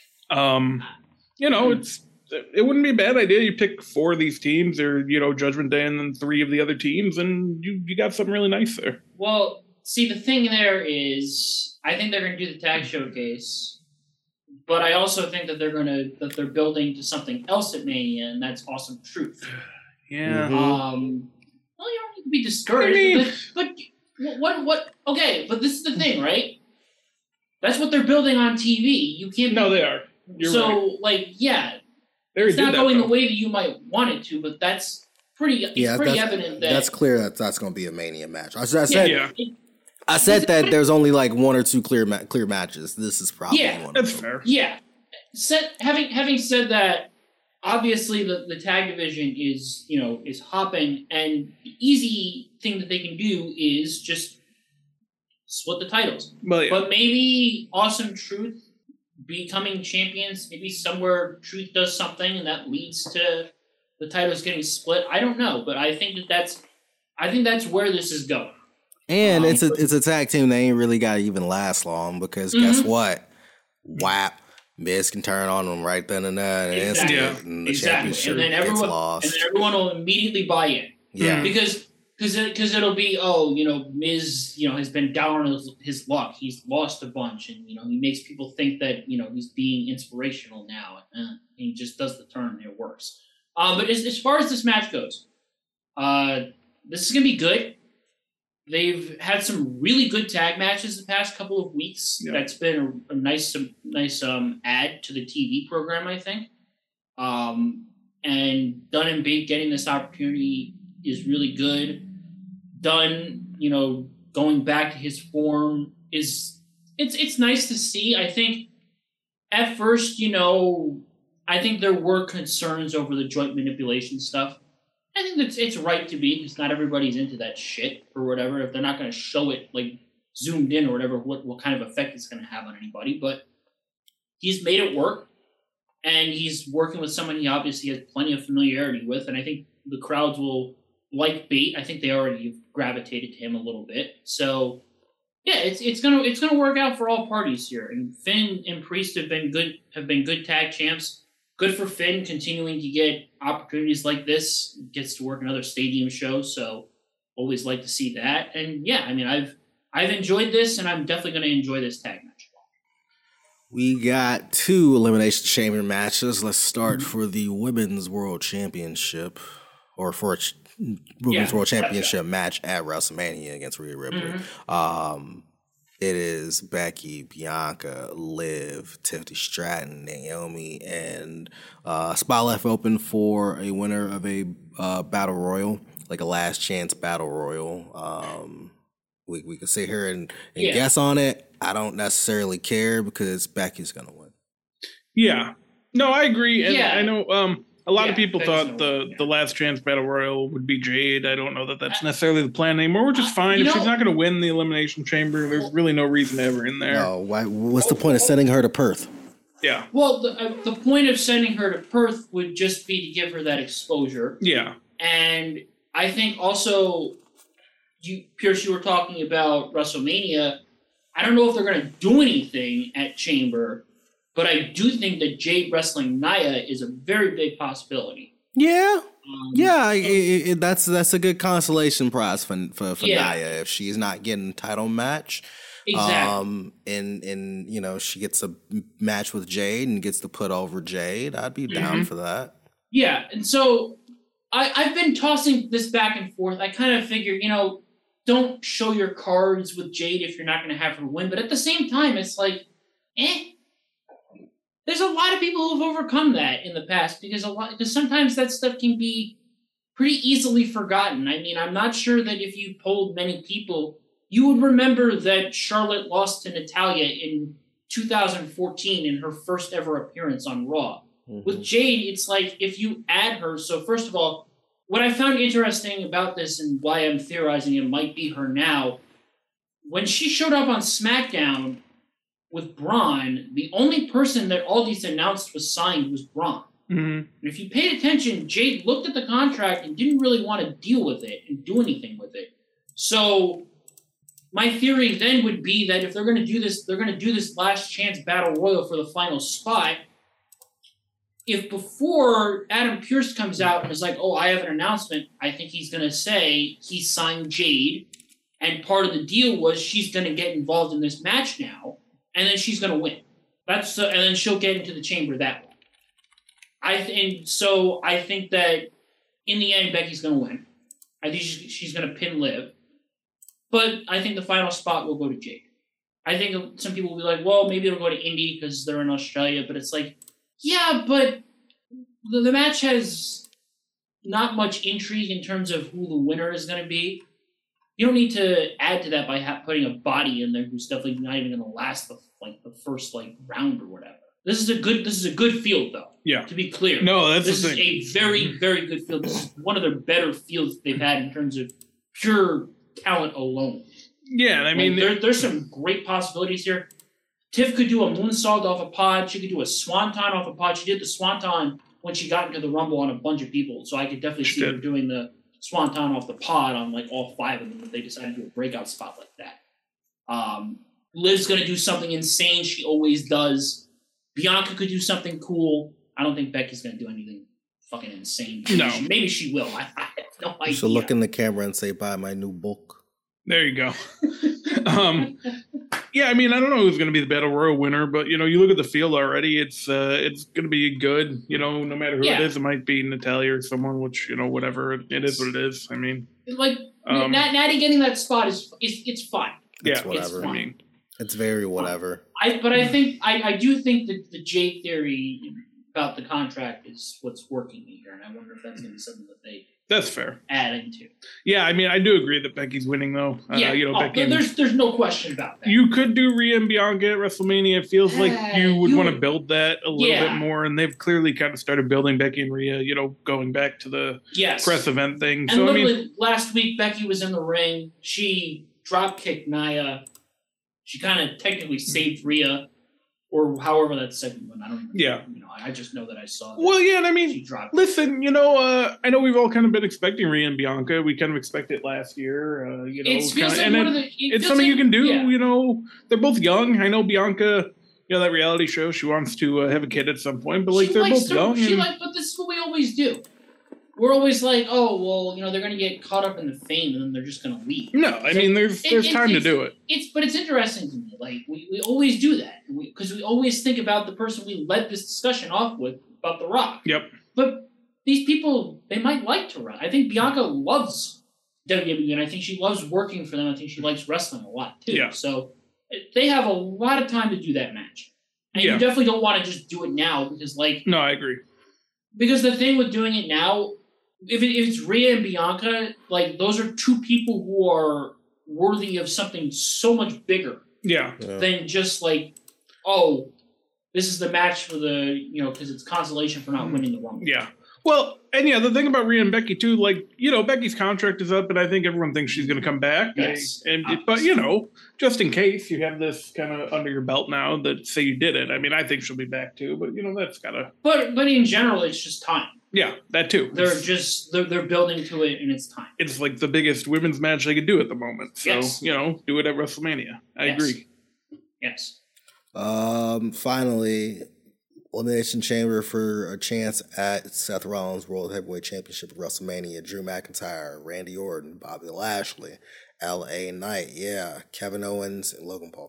Um, you know, it's it wouldn't be a bad idea. You pick four of these teams, or you know, Judgment Day, and then three of the other teams, and you you got something really nice there. Well, see, the thing there is, I think they're going to do the tag showcase, but I also think that they're going to that they're building to something else at Mania, and that's Awesome Truth. Yeah. Mm-hmm. Um. Well, you don't need to be discouraged, I mean, but, but what what? Okay, but this is the thing, right? That's what they're building on T V. You can't. No, be, they are. You're so, right. like, yeah, They it's not that, going though. the way that you might want it to, but that's pretty. It's Yeah, pretty that's, evident that that's clear that that's going to be a Mania match. I, I yeah, said, yeah. it- I said that there's only like one or two clear ma- clear matches. This is probably Yeah, one. That's of them. fair. Yeah. Set, having having said that, obviously the, the tag division is, you know, is hopping, and the easy thing that they can do is just split the titles. Well, yeah. But maybe Awesome Truth becoming champions, maybe somewhere Truth does something and that leads to the titles getting split. I don't know, but I think that that's I think that's where this is going. And Um, it's a it's a tag team that ain't really got to even last long because Mhm. guess what? Whap, Miz can turn on them right then and there, and Exactly. instant, and the Exactly. championship And then gets everyone lost. and then everyone will immediately buy in. yeah, Because because it, cause it'll be, oh, you know, Miz, you know, has been down on his, his luck. He's lost a bunch, and, you know, he makes people think that, you know, he's being inspirational now. And, uh, he just does the turn, and it works. Um, but as, as far as this match goes, uh, this is going to be good. They've had some really good tag matches the past couple of weeks. Yeah. That's been a, a nice, um, nice um, add to the T V program, I think. Um, and Dunn and Bate getting this opportunity is really good. Dunn, you know, going back to his form is it's it's nice to see. I think at first, you know, I think there were concerns over the joint manipulation stuff. I think it's it's right to be, because not everybody's into that shit or whatever. If they're not going to show it like zoomed in or whatever, what what kind of effect it's going to have on anybody. But he's made it work, and he's working with someone he obviously has plenty of familiarity with, and I think the crowds will like Bate. I think they already have gravitated to him a little bit. So yeah, it's it's gonna it's gonna work out for all parties here. And Finn and Priest have been good have been good tag champs. good for Finn continuing to get opportunities like this. Gets to work in other stadium shows, so always like to see that. And yeah, I mean, I've I've enjoyed this, and I'm definitely going to enjoy this tag match. We got two Elimination Chamber matches. Let's start mm-hmm. for the Women's World Championship, or for a ch- Women's yeah, World Championship right. match at WrestleMania against Rhea Ripley. Mm-hmm. Um, it is Becky, Bianca, Liv, Tiffany Stratton, Naomi, and uh, spot left open for a winner of a uh, battle royal, like a last chance battle royal. Um, we we could sit here and, and yeah. guess on it. I don't necessarily care because Becky's gonna win. Yeah, no, I agree, and yeah. I know um, a lot yeah, of people Becky's thought the win, yeah. the last chance battle royal would be Jade. I don't know that that's necessarily the plan anymore, which is fine. You if know, she's not going to win the Elimination Chamber, there's really no reason to have her in there. No, why? What's the point of sending her to Perth? Yeah. Well, the uh, the point of sending her to Perth would just be to give her that exposure. Yeah. And I think also, you Pierce, you were talking about WrestleMania. I don't know if they're going to do anything at Chamber, but I do think that Jade wrestling Nia is a very big possibility. Yeah, um, yeah, it, it, that's that's a good consolation prize for for, for yeah. Nia if she's not getting a title match. Exactly. Um, and and you know she gets a match with Jade and gets to put over Jade. I'd be down mm-hmm. for that. Yeah, and so I I've been tossing this back and forth. I kind of figure, you know, don't show your cards with Jade if you're not going to have her win. But at the same time, it's like, eh. There's a lot of people who've overcome that in the past because a lot because sometimes that stuff can be pretty easily forgotten. I mean, I'm not sure that if you polled many people, you would remember that Charlotte lost to Natalya in two thousand fourteen in her first ever appearance on Raw. Mm-hmm. With Jade, it's like if you add her. So first of all, what I found interesting about this and why I'm theorizing it might be her now, when she showed up on SmackDown with Braun, the only person that Aldis announced was signed was Braun. Mm-hmm. And if you paid attention, Jade looked at the contract and didn't really want to deal with it and do anything with it. So my theory then would be that if they're going to do this, they're going to do this last chance battle royal for the final spot. If before Adam Pearce comes out and is like, oh, I have an announcement, I think he's going to say he signed Jade, and part of the deal was she's going to get involved in this match now, and then she's going to win. That's uh, and then she'll get into the chamber that way. I th- and so I think that in the end, Becky's going to win. I think she's, she's going to pin Liv, but I think the final spot will go to Jade. I think some people will be like, well, maybe it'll go to Indy because they're in Australia, but it's like, yeah, but the, the match has not much intrigue in terms of who the winner is going to be. You don't need to add to that by ha- putting a body in there who's definitely not even going to last the like the first like round or whatever. This is a good. This is a good field, though. Yeah. To be clear, no, that's this the is thing. a very, very good field. This is one of the better fields they've had in terms of pure talent alone. Yeah, and I mean, like, there, there's some great possibilities here. Tiff could do a moonsault off a pod. She could do a swanton off a pod. She did the swanton when she got into the Rumble on a bunch of people. So I could definitely see her doing the swanton off the pod on like all five of them if they decided to do a breakout spot like that. Um, Liv's going to do something insane. She always does. Bianca could do something cool. I don't think Becky's going to do anything fucking insane. No. She, maybe she will. I, I have no idea. You should look in the camera and say, buy my new book. There you go. um, yeah, I mean, I don't know who's going to be the Battle Royal winner, but, you know, you look at the field already, it's uh, it's going to be good. You know, no matter who yeah. it is, it might be Natalya or someone, which, you know, whatever. It, it is what it is. I mean. Like, um, Natty getting that spot is, is it's fine. It's yeah, whatever. It's I mean. It's very whatever. I but I think I, I do think that the Jade theory about the contract is what's working here, and I wonder if that's going to be something that they that's fair add into. Yeah, I mean, I do agree that Becky's winning though. Yeah, uh, you know, oh, Becky. There's there's no question about that. You could do Rhea and Bianca at WrestleMania. It feels like Uh, you would you want to would- build that a little Yeah. bit more, and they've clearly kind of started building Becky and Rhea. You know, going back to the Yes. press event thing. And So I literally mean, last week Becky was in the ring. She drop kicked Nia. She kind of technically saved Rhea, or however that segment went. I don't even Yeah. You know, I just know that I saw that well, yeah, and I she mean, dropped. listen, you know, uh, I know we've all kind of been expecting Rhea and Bianca. We kind of expected last year. Uh, you know, It feels kinda, like and one it, of the. It it's feels something like, you can do. Yeah. You know, they're both young. I know Bianca you know, that reality show. She wants to uh, have a kid at some point, but like She they're likes both to- young. She and- like, but this is what we always do. We're always like, oh, well, you know, they're going to get caught up in the fame and then they're just going to leave. no, I mean, there's It- there's it- time to it's- do it. It's, but it's interesting to me. Like, we, we always do that because we, we always think about the person we led this discussion off with about The Rock. Yep. But these people, they might like to run. I think Bianca loves W W E, and I think she loves working for them. I think she likes wrestling a lot, too. Yeah. So they have a lot of time to do that match. And Yeah. you definitely don't want to just do it now because, like, No, I agree. because the thing with doing it now, if, it, if it's Rhea and Bianca, like, those are two people who are worthy of something so much bigger Yeah. Yeah. than just, like, oh, this is the match for the, you know, because it's consolation for not winning the Rumble. Yeah. Well, and yeah, the thing about Rhea and Becky too, like, you know, Becky's contract is up, and I think everyone thinks she's going to come back. Yes. And, and but you know, just in case you have this kind of under your belt now that say you did it. I mean, I think she'll be back too, but you know, that's gotta. But but in general, it's just time. Yeah, that too. They're It's, just they're, they're building to it, and it's time. it's like the biggest women's match they could do at the moment. So Yes. you know, do it at WrestleMania. I Yes. agree. Yes. Um, finally, Elimination Chamber for a chance at Seth Rollins World Heavyweight Championship at WrestleMania. Drew McIntyre, Randy Orton, Bobby Lashley, L A Knight, yeah, Kevin Owens, and Logan Paul.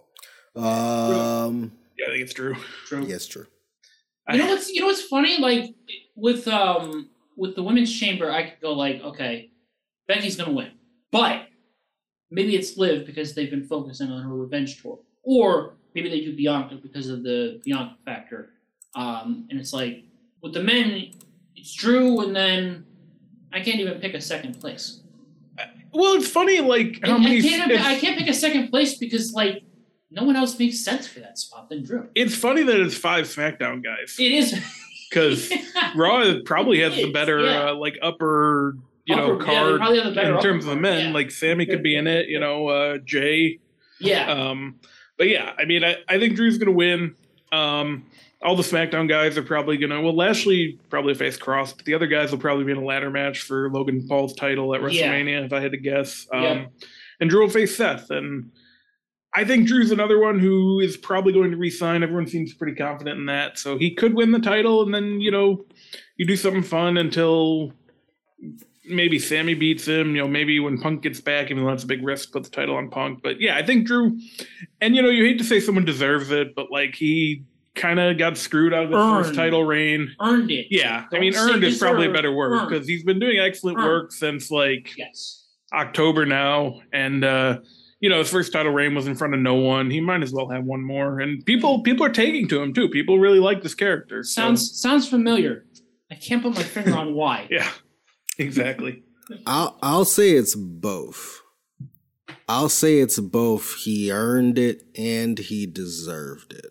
Um, Yeah, I think it's true. True. yes, true. You know what's you know what's funny? Like with um with the women's chamber, I could go like, okay, Becky's gonna win, but maybe it's Liv because they've been focusing on her revenge tour, or maybe they do Bianca because of the Bianca factor. Um, and it's like with the men, it's Drew, and then I can't even pick a second place. Well, it's funny, like how And many. I can't it's, I can't pick a second place because like no one else makes sense for that spot than Drew. it's funny that it's five SmackDown guys It is because Raw probably has the It is, better yeah. uh, like upper you know Upper- yeah, they card probably have the better in upper terms of the card, men. yeah. Like Sammy could be in it, you know, uh, Jay. yeah. Um, but yeah, I mean, I, I think Drew's gonna win. Um, all the SmackDown guys are probably gonna. Well, Lashley probably face Cross, but the other guys will probably be in a ladder match for Logan Paul's title at Yeah. WrestleMania, if I had to guess. Um, Yeah. And Drew will face Seth, and I think Drew's another one who is probably going to re-sign. Everyone seems pretty confident in that, so he could win the title, and then you know, you do something fun until maybe Sammy beats him. You know, maybe when Punk gets back, even though that's a big risk, put the title on Punk. But yeah, I think Drew, and you know, you hate to say someone deserves it, but like he kind of got screwed out of his Earned. first title reign. Earned it. Yeah, I Don't mean, say earned is probably a deserved. better word Earned. because he's been doing excellent Earned. work since like Yes. October now, and uh, you know his first title reign was in front of no one. He might as well have one more, and people people are taking to him too. People really like this character. so- Sounds sounds familiar. I can't put my finger on why. yeah, exactly. I'll I'll say it's both. I'll say it's both. He earned it and he deserved it.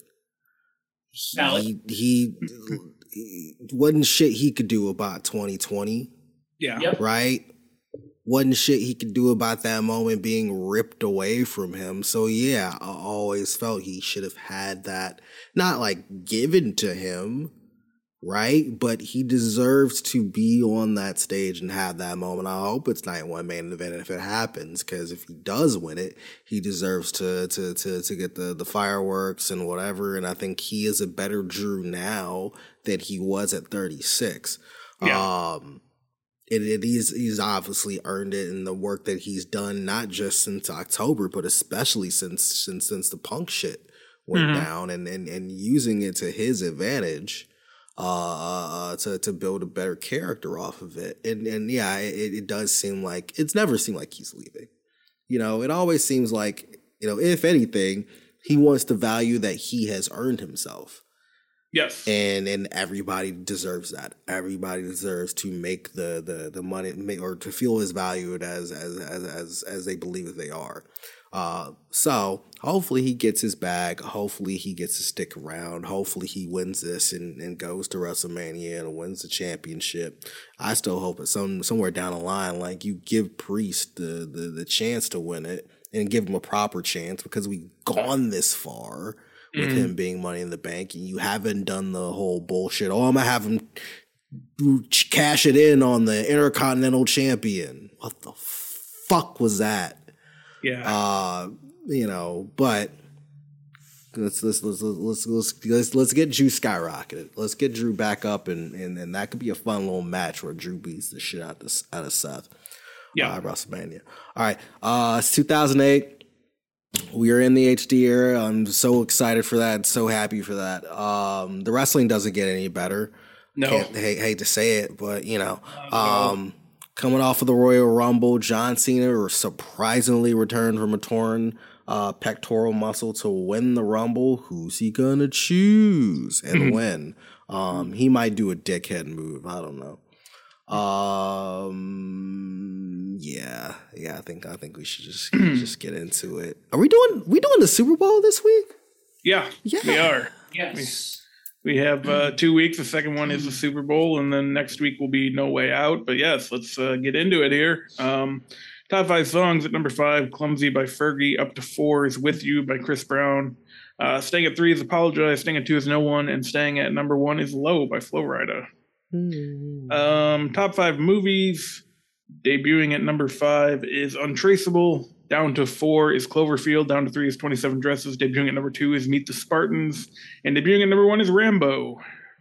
Valid. He, he, he wasn't shit he could do about twenty twenty, Yeah, Yep. right? Wasn't shit he could do about that moment being ripped away from him. So yeah, I always felt he should have had that, not like given to him, right? But he deserves to be on that stage and have that moment. I hope it's night one main event if it happens, because if he does win it, he deserves to to to to get the the fireworks and whatever. And I think he is a better Drew now than he was at thirty-six. Yeah. Um, it, it he's he's obviously earned it in the work that he's done, not just since October, but especially since since since the Punk shit went Mhm. down, and and and using it to his advantage. Uh, uh, to to build a better character off of it, and and yeah, it, it does seem like it's never seemed like he's leaving. You know, it always seems like, you know, if anything, he wants the value that he has earned himself, yes, and and everybody deserves that. Everybody deserves to make the the the money, make, or to feel as valued as as as as as they believe that they are. Uh, so hopefully he gets his bag. Hopefully he gets to stick around. Hopefully he wins this and, and goes to WrestleMania and wins the championship. I still hope it's some somewhere down the line, like, you give Priest the, the, the chance to win it and give him a proper chance, because we've gone this far with Mhm. him being Money in the Bank, and you haven't done the whole bullshit. Oh, I'm gonna have him cash it in on the Intercontinental Champion. What the fuck was that? yeah. Uh, you know, but let's let's let's let's let's let's, let's get Drew skyrocketed. Let's get Drew back up, and, and and that could be a fun little match where Drew beats the shit out of out of Seth. Yeah, uh, WrestleMania. All right, uh, it's two thousand eight. We are in the H D era. I'm so excited for that. So happy for that. Um, the wrestling doesn't get any better. No, Can't, hate, hate to say it, but you know, um, coming off of the Royal Rumble, John Cena surprisingly returned from a torn uh, pectoral muscle to win the Rumble. Who's he gonna choose and win? Um, he might do a dickhead move. I don't know. Um, yeah, yeah. I think I think we should just just get into it. Are we doing we doing the Super Bowl this week? Yeah, yeah. we are. Yes. We, we have uh, two weeks. The second one is the Super Bowl, and then next week will be No Way Out. But yes, let's uh, get into it here. Um, top five songs at number five: "Clumsy" by Fergie. Up to four is "With You" by Chris Brown. Uh, staying at three is "Apologize." Staying at two is "No One," and staying at number one is "Low" by Flo Rida. Um, top five movies. Debuting at number five is Untraceable. Down to four is Cloverfield. Down to three is twenty-seven Dresses. Debuting at number two is Meet the Spartans. And debuting at number one is Rambo.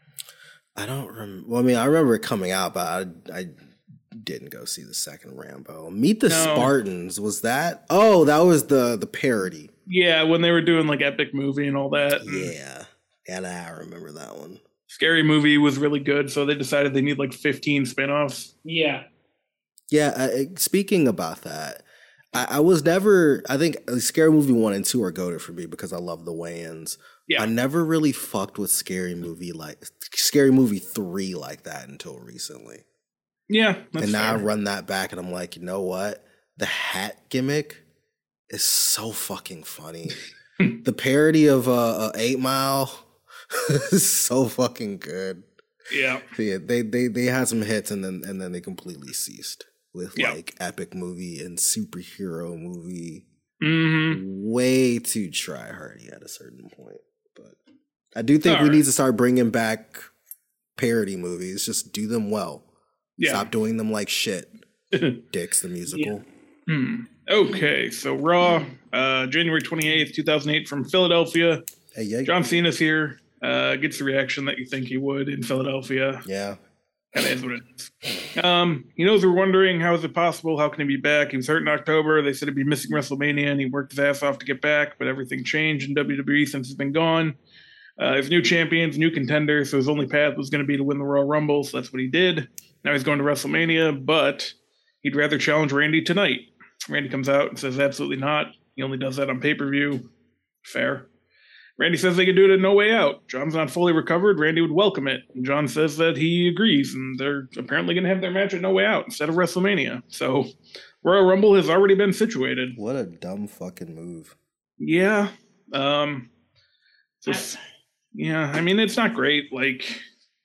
I don't remember. Well, I mean, I remember it coming out, but I, I didn't go see the second Rambo. Meet the no. Spartans. Was that? Oh, that was the the parody. Yeah, when they were doing like Epic Movie and all that. Yeah. And I remember that one. Scary Movie was really good, so they decided they need like fifteen spinoffs. Yeah. Yeah, I, speaking about that, I, I was never, I think Scary Movie one and two are goated for me because I love the Wayans. Yeah. I never really fucked with Scary Movie like, Scary Movie three like that until recently. Yeah, that's And now fair. I run that back and I'm like, you know what? The hat gimmick is so fucking funny. The parody of uh, uh, eight mile is so fucking good. Yeah. Yeah, they, they they had some hits and then and then they completely ceased with yeah. like Epic Movie and superhero movie. Mm-hmm. Way too try hardy at a certain point. But I do think All we right. need to start bringing back parody movies. Just do them well. Yeah. Stop doing them like shit. Dicks the musical. Yeah. Hmm. Okay, so Raw, uh, January twenty-eighth, two thousand eight from Philadelphia. Hey, yeah. John Cena's here. Uh, gets the reaction that you think he would in Philadelphia. Yeah. Kind of is what it is. Um, he knows we're wondering, how is it possible? How can he be back? He was hurt in October. They said he'd be missing WrestleMania, and he worked his ass off to get back, but everything changed in W W E since he's been gone. Uh, his new champions, new contender, so his only path was going to be to win the Royal Rumble, so that's what he did. Now he's going to WrestleMania, but he'd rather challenge Randy tonight. Randy comes out and says absolutely not. He only does that on pay-per-view. Fair. Randy says they could do it at No Way Out. John's not fully recovered. Randy would welcome it. And John says that he agrees, and they're apparently going to have their match at No Way Out instead of WrestleMania. So Royal Rumble has already been situated. What a dumb fucking move. Yeah. Um, just, yeah, I mean, it's not great. Like,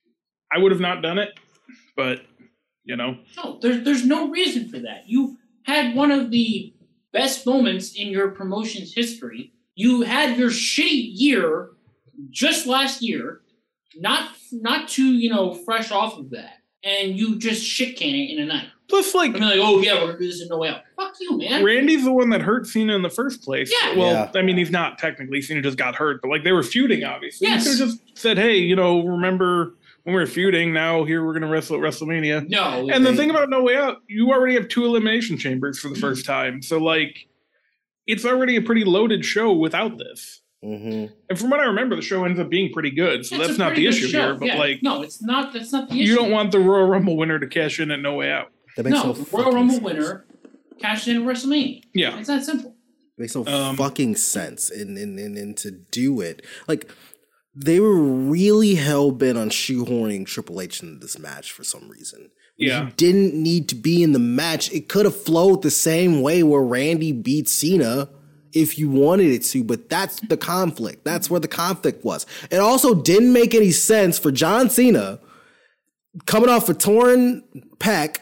I would have not done it, but, you know. No, there's, there's no reason for that. You had one of the best moments in your promotion's history. You had your shitty year just last year, not not too, you know, fresh off of that, and you just shit can it in a night. Plus, like, I mean, like, oh yeah, we're gonna do this in No Way Out. Fuck you, man. Randy's the one that hurt Cena in the first place. Yeah. Well, Yeah. I mean, he's not technically. Cena just got hurt, but like they were feuding, obviously. Yes. You could have just said, "Hey, you know, remember when we were feuding? Now here we're gonna wrestle at WrestleMania." No. And the They- thing about No Way Out, you already have two elimination chambers for the first time, so like, it's already a pretty loaded show without this. Mm-hmm. And from what I remember, the show ends up being pretty good, so It's that's a not pretty the good issue show. here. But Yeah. like, no, it's not. That's not the issue. you don't want the Royal Rumble winner to cash in at No Way Out. That makes No, no the fucking Royal Rumble sense. winner cashed in at WrestleMania. Yeah. It's that simple. It makes no Um, fucking sense. And, and, and, and to do it, like, they were really hell bent on shoehorning Triple H into this match for some reason. Yeah. He didn't need to be in the match. It could have flowed the same way where Randy beat Cena if you wanted it to, but that's the conflict. That's where the conflict was. It also didn't make any sense for John Cena coming off a torn pec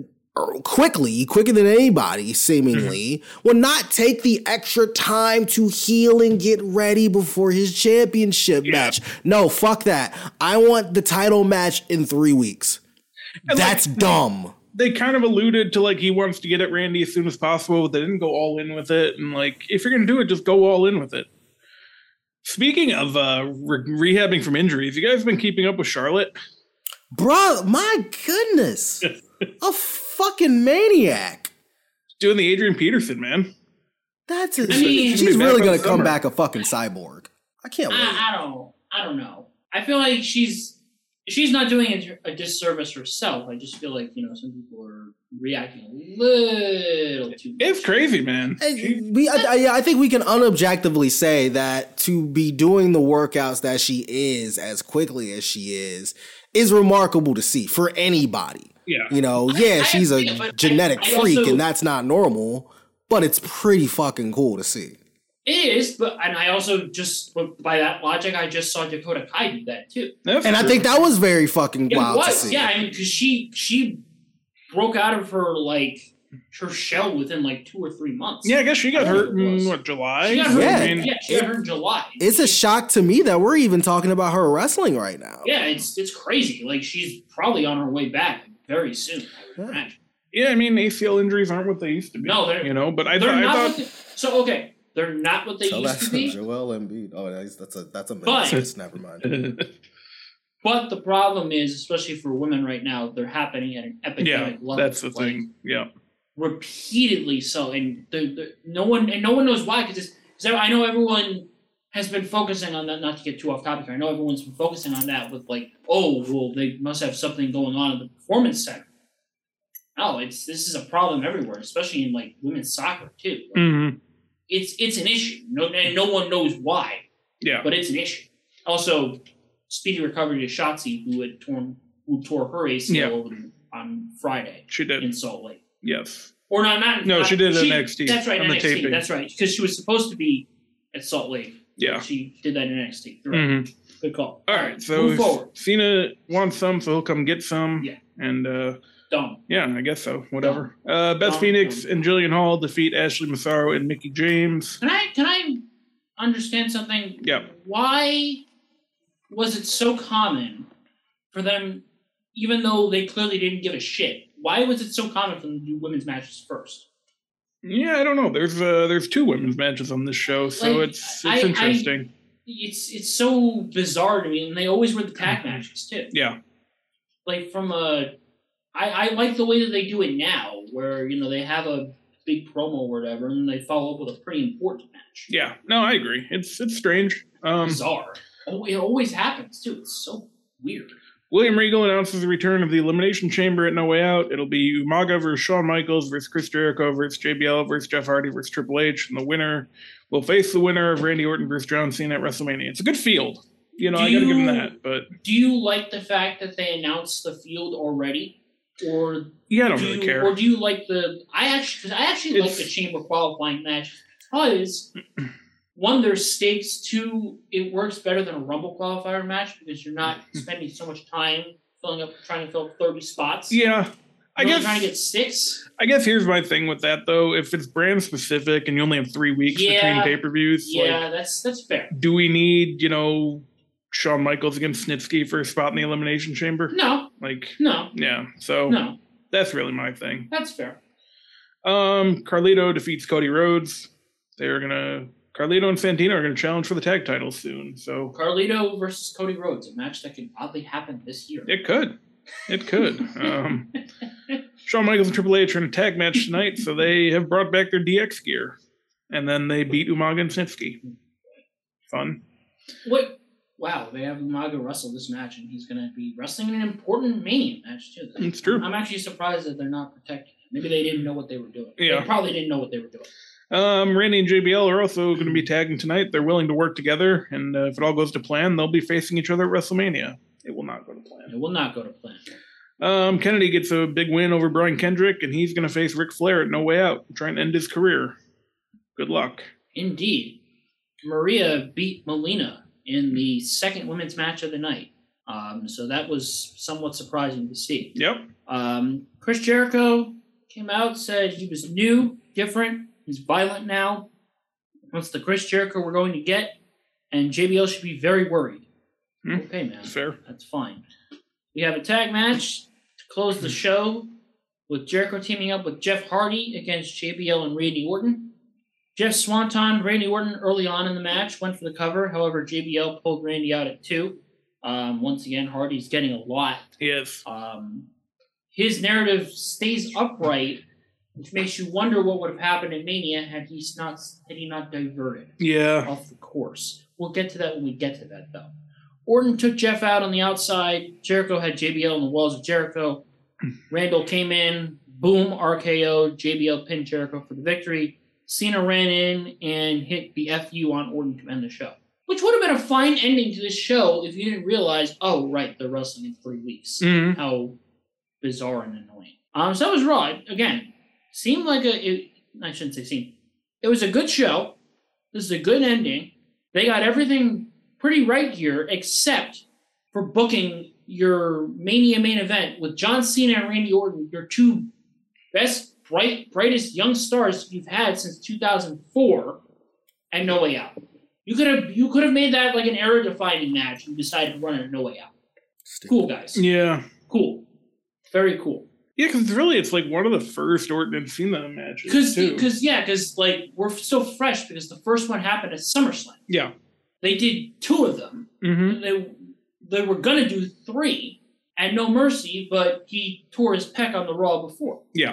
quickly, quicker than anybody, seemingly, mm-hmm. will not take the extra time to heal and get ready before his championship yeah. match. No, fuck that. I want the title match in three weeks. And that's like, dumb. They kind of alluded to like he wants to get at Randy as soon as possible, but they didn't go all in with it. And like, if you're gonna do it, just go all in with it. Speaking of uh, re- rehabbing from injuries, you guys been keeping up with Charlotte? Bro, my goodness. A fucking maniac. Doing the Adrian Peterson, man. That's a, I mean, she's really going to come summer. back a fucking cyborg. I can't wait. I, I don't. I don't know. I feel like she's she's not doing a, a disservice herself. I just feel like you know some people are reacting a little too. It's much. crazy, man. And we, I, I, I think we can unobjectively say that to be doing the workouts that she is as quickly as she is is remarkable to see for anybody. Yeah. You know, yeah, I- I she's a agree, but genetic I- I freak also- and that's not normal, but it's pretty fucking cool to see. It is, but and I also just by that logic, I just saw Dakota Kai do that too. That's And I true. think that was very fucking It wild to was, see. yeah, I mean, because she she broke out of her like her shell within like two or three months. Yeah, I guess she got I hurt think it was. in, what, July? She got hurt. Yeah. I mean, Yeah, she got hurt in July. It's a shock to me that we're even talking about her wrestling right now. Yeah, it's it's crazy. Like she's probably on her way back very soon. I would Yeah. imagine. yeah, I mean, A C L injuries aren't what they used to be. No, they're- You know, but I, th- They're I not thought... what they, so okay. They're not what they Tell used that to be. Joel Embiid. Oh, that's that's a that's a But- menace. Never mind. But the problem is, especially for women right now, they're happening at an yeah, epidemic level. that's the Like, thing. Yeah. repeatedly so, and the, the, no one and no one knows why. Because I know everyone has been focusing on that. Not to get too off topic, I know everyone's been focusing on that with like, oh, well, they must have something going on in the performance center. No, it's this is a problem everywhere, especially in like women's soccer too. Like, Mm-hmm. It's it's an issue, no, and no one knows why, Yeah. but it's an issue. Also, speedy recovery to Shotzi, who had torn who tore her A C L Yeah. over on Friday She did. in Salt Lake. Yes. Or not, not No, not- she did N X T That's right, on the N X T. taping. That's right, because she was supposed to be at Salt Lake. Yeah. She did that in N X T. You're right. Mm-hmm. Good call. All right, so move forward. Cena wants some, so he'll come get some. Yeah. And uh, Dumb. yeah, I guess so. Whatever. Uh, Beth Dumb, Phoenix dumb. and Jillian Hall defeat Ashley Massaro and Mickey James. Can I can I understand something? Yeah. Why was it so common for them, even though they clearly didn't give a shit? Why was it so common for them to do women's matches first? Yeah, I don't know. There's uh, there's two women's matches on this show, so Like, it's it's I- I- interesting. It's it's so bizarre to me, and they always were the tag matches too. Yeah. Like from a, I, I like the way that they do it now, where you know they have a big promo or whatever, and they follow up with a pretty important match. Yeah. No, I agree. It's it's strange. Um, Bizarre. Oh, it always happens too. It's so weird. William Regal announces the return of the Elimination Chamber at No Way Out. It'll be Umaga versus Shawn Michaels versus Chris Jericho versus J B L versus Jeff Hardy versus Triple H, and the winner will face the winner of Randy Orton versus John Cena at WrestleMania. It's a good field. You know, Do I gotta give you- them that, but Do you like the fact that they announced the field already, or yeah, I don't do really you, care. or do you like the? I actually, cause I actually like It's- the chamber qualifying match because one, there's stakes. Two, it works better than a Rumble qualifier match because you're not spending so much time filling up, trying to fill up thirty spots. Yeah. I You're only guess trying to get six. I guess here's my thing with that though. If it's brand specific and you only have three weeks Yeah. between pay per views, Yeah, like, that's that's fair. do we need, you know, Shawn Michaels against Snitsky for a spot in the Elimination Chamber? No, Like, no, yeah. So no, that's really my thing. that's fair. Um, Carlito defeats Cody Rhodes. They're gonna Carlito and Santino are gonna challenge for the tag titles soon. So Carlito versus Cody Rhodes, a match that could oddly happen this year. it could. It could. um, Shawn Michaels and Triple H are in a tag match tonight, so they have brought back their D X gear. And then they beat Umaga and Snitsky. Fun. What? Wow, they have Umaga wrestle this match, and he's going to be wrestling in an important Mania match too. It's true. I'm actually surprised that they're not protecting him. Maybe they didn't know what they were doing. Yeah. They probably didn't know what they were doing. Um, Randy and J B L are also going to be tagging tonight. They're willing to work together, and uh, if it all goes to plan, they'll be facing each other at WrestleMania. It will not go to plan. It will not go to plan. Um, Kennedy gets a big win over Brian Kendrick, and he's going to face Ric Flair at No Way Out, trying to end his career. Good luck. Indeed. Maria beat Melina in the second women's match of the night. Um, so that was somewhat surprising to see. Yep. Um, Chris Jericho came out, said he was new, different, he's violent now. That's the Chris Jericho we're going to get, and J B L should be very worried. Hmm. Okay, man. Fair. That's fine. We have a tag match to close the show with Jericho teaming up with Jeff Hardy against J B L and Randy Orton. Jeff Swanton, Randy Orton early on in the match went for the cover. However, J B L pulled Randy out at two. Um, once again, Hardy's getting a lot. Yes. Um, his narrative stays upright, which makes you wonder what would have happened in Mania had he not had he not diverted Yeah. off the course. We'll get to that when we get to that, though. Orton took Jeff out on the outside. Jericho had J B L on the walls of Jericho. Randall came in, boom, R K O. J B L pinned Jericho for the victory. Cena ran in and hit the F U on Orton to end the show. Which would have been a fine ending to this show if you didn't realize, oh, right, they're wrestling in three weeks. Mm-hmm. How bizarre and annoying. Um, so that was Raw. Again, seemed like a... It, I shouldn't say seemed. It was a good show. This is a good ending. They got everything pretty right here, except for booking your Mania main event with John Cena and Randy Orton, your two best, bright, brightest young stars you've had since two thousand four, and No Way Out. You could have you could have made that like an era-defining match and decided to run it at No Way Out. Cool, guys. Yeah. Cool. Very cool. Yeah, because really it's like one of the first Orton and Cena matches, Cause, too. Because, yeah, because like we're so fresh because the first one happened at SummerSlam. Yeah. They did two of them. Mm-hmm. They they were going to do three at No Mercy, but he tore his pec on the Raw before. Yeah.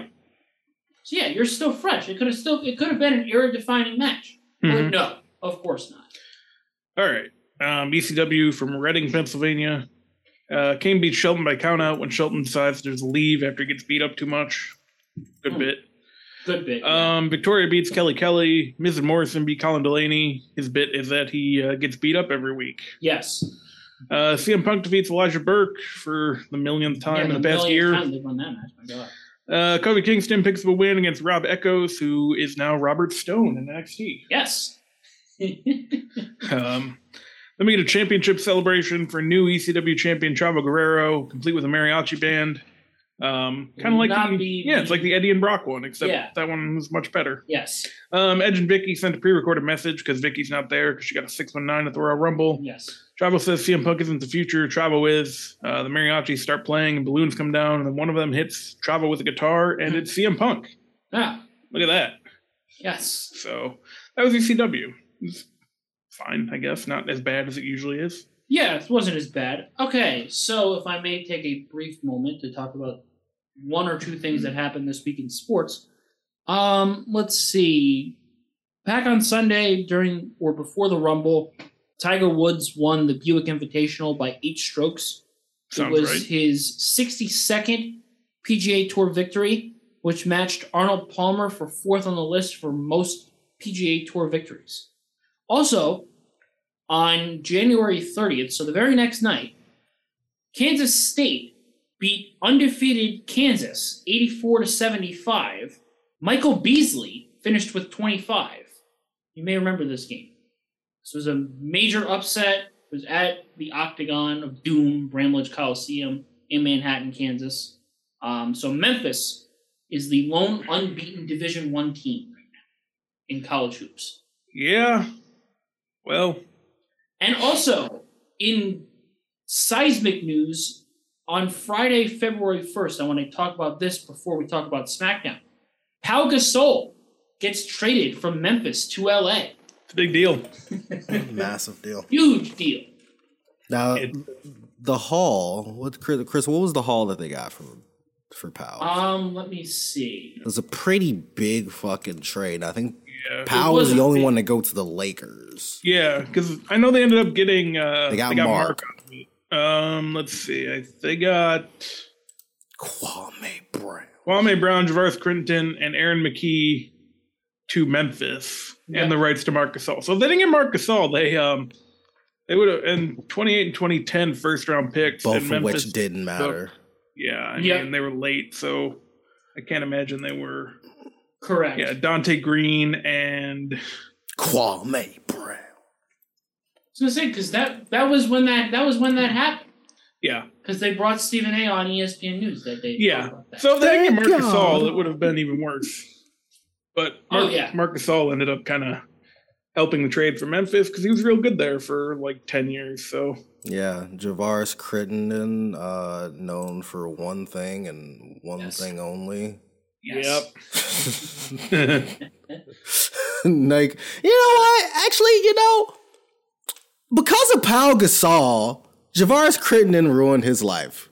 So yeah, you're still fresh. It could have still it could have been an era-defining match. Mm-hmm. But no, of course not. All right. Um, E C W from Reading, Pennsylvania. Uh, Kane beats Shelton by countout when Shelton decides to just leave after he gets beat up too much. Good Hmm. bit. Good bit. Yeah. Um, Victoria beats Kelly Kelly. Miz and Morrison beat Colin Delaney. His bit is that he uh, gets beat up every week. Yes. Uh, C M Punk defeats Elijah Burke for the millionth time yeah, in the past year. Time they won that match. My God. Uh, Kofi Kingston picks up a win against Rob Echoes, who is now Robert Stone in N X T. Yes. Um, then we get a championship celebration for new E C W champion Chavo Guerrero, complete with a mariachi band. Um, kind of like Not the, the- yeah, it's like the Eddie and Brock one, except Yeah. that one was much better. Yes. Um, Edge and Vicky sent a pre-recorded message because Vicky's not there because she got a six one nine at the Royal Rumble. Yes. Chavo says C M Punk isn't the future. Chavo is. Uh, the mariachis start playing and balloons come down, and then one of them hits Chavo with a guitar, and it's C M Punk. Ah. Look at that. Yes. So that was E C W. It's fine, I guess. Not as bad as it usually is. Yeah, it wasn't as bad. Okay, so if I may take a brief moment to talk about one or two things that happened this week in sports. Um, let's see. Back on Sunday during or before the Rumble, Tiger Woods won the Buick Invitational by eight strokes. Sounds it was right. his sixty-second P G A Tour victory, which matched Arnold Palmer for fourth on the list for most P G A Tour victories. Also, on January thirtieth, so the very next night, Kansas State beat undefeated Kansas eighty-four to seventy-five. Michael Beasley finished with twenty-five. You may remember this game. This was a major upset. It was at the Octagon of Doom, Bramlage Coliseum in Manhattan, Kansas. Um, so Memphis is the lone unbeaten Division One team right now in college hoops. Yeah. Well. And also, in seismic news, on Friday, February first, I want to talk about this before we talk about SmackDown. Pau Gasol gets traded from Memphis to L A. It's a big deal. Massive deal. Huge deal. Now, It- the haul. What Chris? Chris, what was the haul that they got for for Powell? Um, let me see. It was a pretty big fucking trade. I think Yeah. Powell was the wasn't only big. one to go to the Lakers. Yeah, because I know they ended up getting. Uh, They got Mark. Mark. on it. Um, let's see. I, they got Kwame Brown. Kwame Brown, Javaris Crittenton, and Aaron McKee to Memphis, Yeah. and the rights to Marc Gasol. So if they didn't get Marc Gasol, they um they would have in twenty-eight and twenty ten first round picks, Both and of Memphis which didn't matter. Yeah, I Yep. mean they were late, so I can't imagine they were. Correct. Yeah, Dante Green and Kwame Brown. I was gonna say because that that was when that that was when that happened. yeah, Because they brought Stephen A. on E S P N News that day. to yeah. talk about that. So if they didn't get Thank Marc God. Gasol, it would have been even worse. But Oh, Marc, yeah. Marc Gasol ended up kind of helping the trade for Memphis because he was real good there for like ten years. So Yeah, Javaris Crittenton, uh, known for one thing and one Yes. thing only. Yes. yep. Like, you know what? Actually, you know, because of Pau Gasol, Javaris Crittenton ruined his life.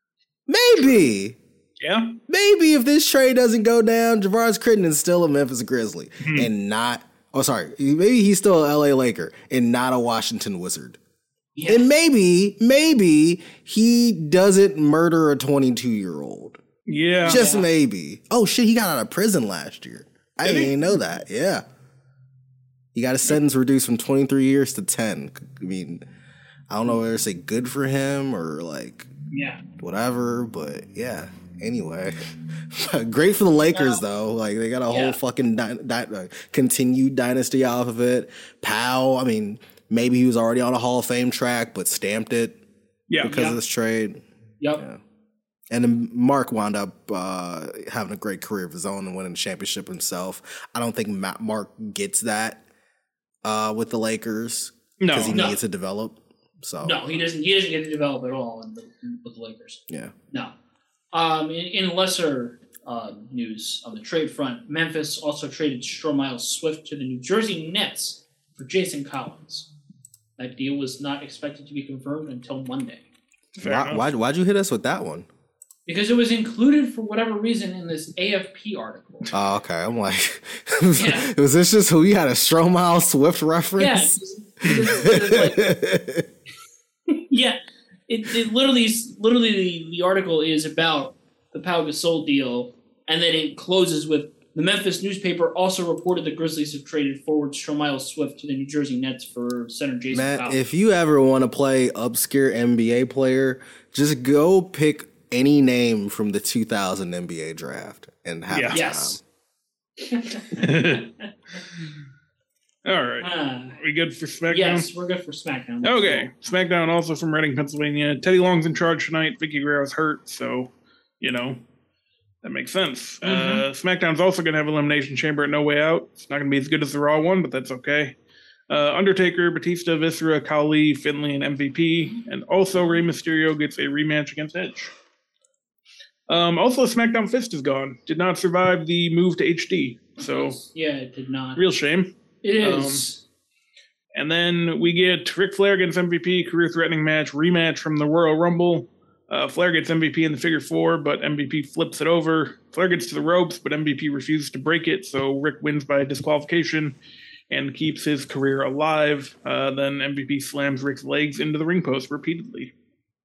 Maybe. Yeah. Maybe if this trade doesn't go down, Javaris Crittenton is still a Memphis Grizzly Hmm. and not, oh, sorry, maybe he's still an L A Laker and not a Washington Wizard. Yeah. And maybe, maybe he doesn't murder a twenty-two-year-old. Yeah. Just Yeah. maybe. Oh, shit, he got out of prison last year. I Did he? didn't know that. Yeah. He got his sentence reduced from twenty-three years to ten. I mean, I don't know whether to say good for him or like Yeah. whatever, but yeah. Anyway, great for the Lakers though. Like they got a Yeah. whole fucking di- di- uh, continued dynasty off of it. Powell, I mean, maybe he was already on a Hall of Fame track, but stamped it Yeah. because Yeah. of this trade. Yep. Yeah. And then Mark wound up uh, having a great career of his own and winning a championship himself. I don't think Ma- Mark gets that uh, with the Lakers No. because he No. needs to develop. So No, he doesn't. He doesn't get to develop at all in the, in, with the Lakers. yeah. No. Um, in, in lesser uh, news on the trade front, Memphis also traded Stromile Swift to the New Jersey Nets for Jason Collins. That deal was not expected to be confirmed until Monday Fair Why, enough. why, why'd you hit us with that one? because it was included for whatever reason in this A F P article. Oh, okay. I'm like, Yeah. was this just who you had a Stromile Swift Yeah, reference? because- because it's like- yeah. It, it literally, literally, the, the article is about the Pau Gasol deal, and then it closes with the Memphis newspaper also reported the Grizzlies have traded forward Stromile Swift to the New Jersey Nets for center Jason Man, Collins. if you ever want to play obscure N B A player, just go pick any name from the two thousand N B A draft and have Yeah. a Yes. time. All right. Ah, We good for SmackDown? yes, we're good for SmackDown. Okay. SmackDown also from Reading, Pennsylvania. Teddy Long's in charge tonight. Vicky Guerrero's hurt, so, you know, that makes sense. Uh, Mhm. SmackDown's also going to have Elimination Chamber at No Way Out. It's not going to be as good as the Raw one, but that's okay. Uh, Undertaker, Batista, Viscera, Khali, Finlay, and M V P. And also Rey Mysterio gets a rematch against Edge. Um, also, SmackDown Fist is gone. Did not survive the move to H D. So, Yeah, it did not. real shame. It is. And then we get Ric Flair against M V P, career-threatening match, rematch from the Royal Rumble. Uh, Flair gets M V P in the figure four, but M V P flips it over. Flair gets to the ropes, but M V P refuses to break it, so Rick wins by disqualification and keeps his career alive. Uh, then M V P slams Rick's legs into the ring post repeatedly.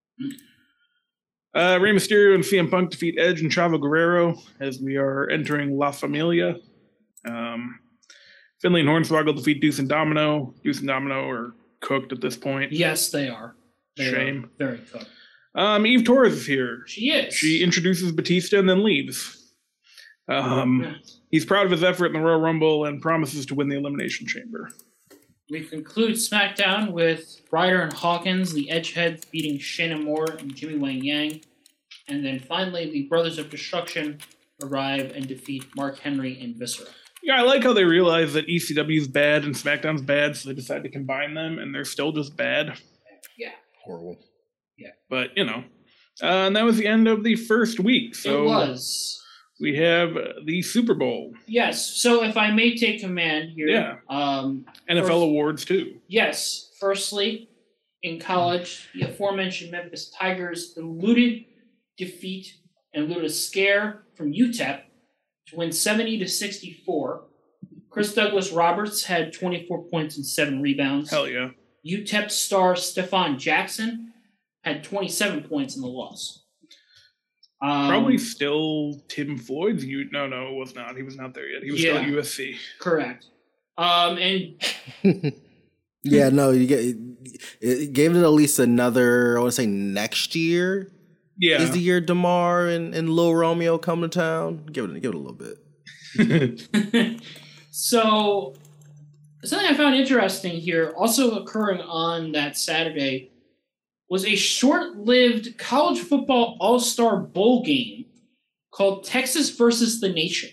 Uh, Rey Mysterio and C M Punk defeat Edge and Chavo Guerrero as we are entering La Familia. Um, Finlay and Hornswoggle defeat Deuce and Domino. Deuce and Domino are cooked at this point. Yes, they are. They Shame. Are very cooked. Um, Eve Torres is here. She is. She introduces Batista and then leaves. Um, Yeah. he's proud of his effort in the Royal Rumble and promises to win the Elimination Chamber. We conclude SmackDown with Ryder and Hawkins, the Edgeheads, beating Shannon Moore and Jimmy Wang Yang. And then finally, the Brothers of Destruction arrive and defeat Mark Henry and Viscera. Yeah, I like how they realize that E C W is bad and SmackDown's bad, so they decide to combine them, and they're still just bad. Horrible. But, you know. Uh, and that was the end of the first week. So it was. we have the Super Bowl. Yes. So if I may take command here. Yeah. Um, N F L First- awards, too. yes. Firstly, in college, the aforementioned Memphis Tigers eluded defeat and eluded a scare from U T E P to win seventy to sixty-four. Chris Douglas Roberts had twenty-four points and seven rebounds. Hell yeah. U T E P star Stephon Jackson had twenty-seven points in the loss. Um, Probably still Tim Floyd's U. No, no, it was not. He was not there yet. He was still Yeah. at U S C. correct. Um, and Yeah, no, you get it, it gave it at least another. I want to say next year Yeah. is the year DeMar and, and Lil Romeo come to town. Give it, give it a little bit. so something I found interesting here, also occurring on that Saturday, was a short-lived college football all-star bowl game called Texas versus the Nation,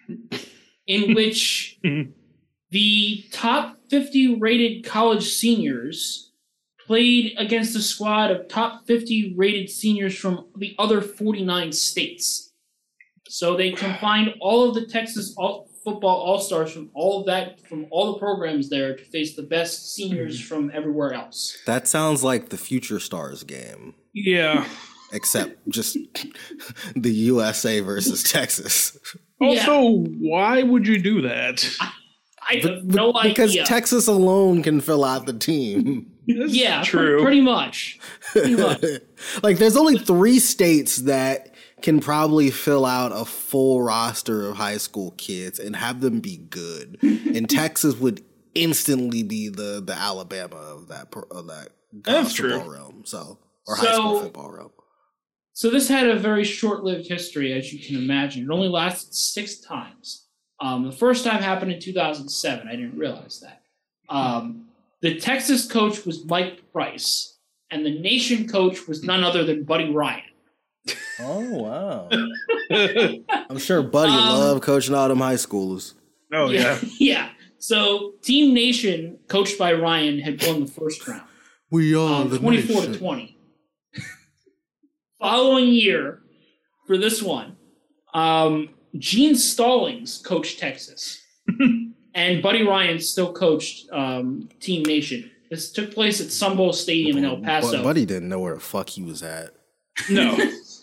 in which the top fifty rated college seniors played against a squad of top fifty rated seniors from the other forty-nine states. So they combined all of the Texas all football all-stars from all of that, from all the programs there to face the best seniors Mm-hmm. from everywhere else. That sounds like the Future Stars game, Yeah. except just the U S A versus Texas. Also, why would you do that? I have no idea. Because Texas alone can fill out the team. That's yeah, true. pr- pretty much. Pretty much. Like, there's only three states that can probably fill out a full roster of high school kids and have them be good. And Texas would instantly be the, the Alabama of that of that That's football true. realm. So or So- high school football realm. So this had a very short-lived history, as you can imagine. It only lasted six times. Um, the first time happened in two thousand seven. I didn't realize that. Um, the Texas coach was Mike Price, and the Nation coach was none other than Buddy Ryan. Oh wow! I'm sure Buddy Um, loved coaching all them high schoolers. Oh, yeah. yeah. So Team Nation, coached by Ryan, had won the first round, We are um, the twenty-four nation. to twenty. Following year, for this one, um, Gene Stallings coached Texas, and Buddy Ryan still coached um, Team Nation. This took place at Sun Bowl Stadium in El Paso. But Buddy didn't know where the fuck he was at. No.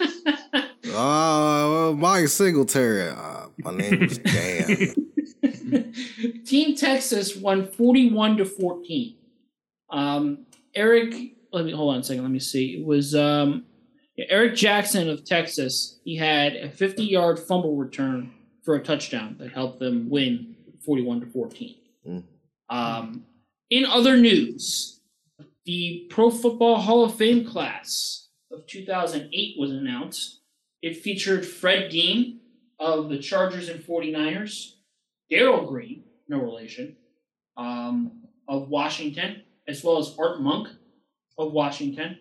Uh, Mike Singletary. Uh, my name was Dan. Team Texas won forty-one to fourteen. Um, Eric, let me hold on a second. Let me see. It was um, Eric Jackson of Texas. He had a fifty-yard fumble return for a touchdown that helped them win forty-one to fourteen. Mm. Um, in other news, the Pro Football Hall of Fame class of two thousand eight was announced. It featured Fred Dean of the Chargers and forty-niners, Darryl Green, no relation, um, of Washington, as well as Art Monk of Washington,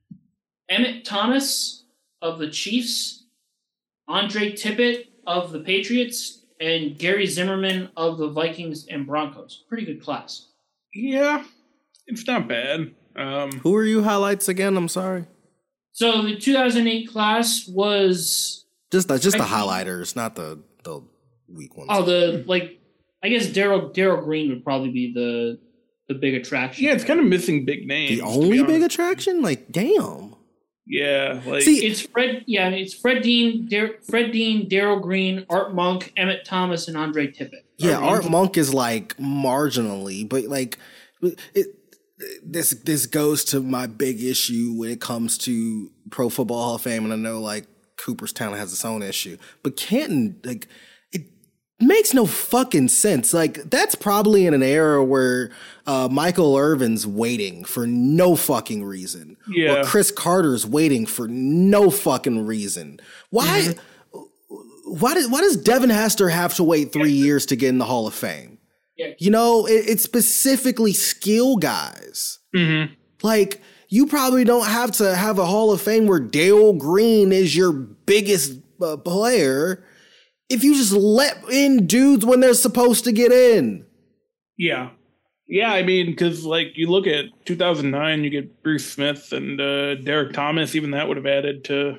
Emmett Thomas of the Chiefs, Andre Tippett of the Patriots, and Gary Zimmerman of the Vikings and Broncos. Pretty good class. Yeah. It's not bad. Um, Who are you highlights again? I'm sorry. So the two thousand eight class was Just the, just the I- highlighters, not the the weak ones. oh the like I guess Daryl Daryl Green would probably be the the big attraction. yeah, it's kind of missing big names. the to only be big honest. attraction? Like, damn. Yeah. Like, See, It's Fred. Yeah, it's Fred Dean, Dar- Fred Dean, Daryl Green, Art Monk, Emmett Thomas, and Andre Tippett. Yeah, Art Art Monk- Monk is like marginally, but like it. This this goes to my big issue when it comes to Pro Football Hall of Fame, and I know like Cooperstown has its own issue, but Canton, like, it makes no fucking sense. Like, that's probably in an era where uh, Michael Irvin's waiting for no fucking reason, Yeah. or Chris Carter's waiting for no fucking reason. Why? Mm-hmm. Why does why does Devin Hester have to wait three years to get in the Hall of Fame? Yeah. You know, it, it's specifically skill guys. mhm. Like, you probably don't have to have a Hall of Fame where Dale Green is your biggest uh, player if you just let in dudes when they're supposed to get in. Yeah. Yeah, I mean, because, like, you look at two thousand nine, you get Bruce Smith and uh, Derek Thomas. Even that would have added to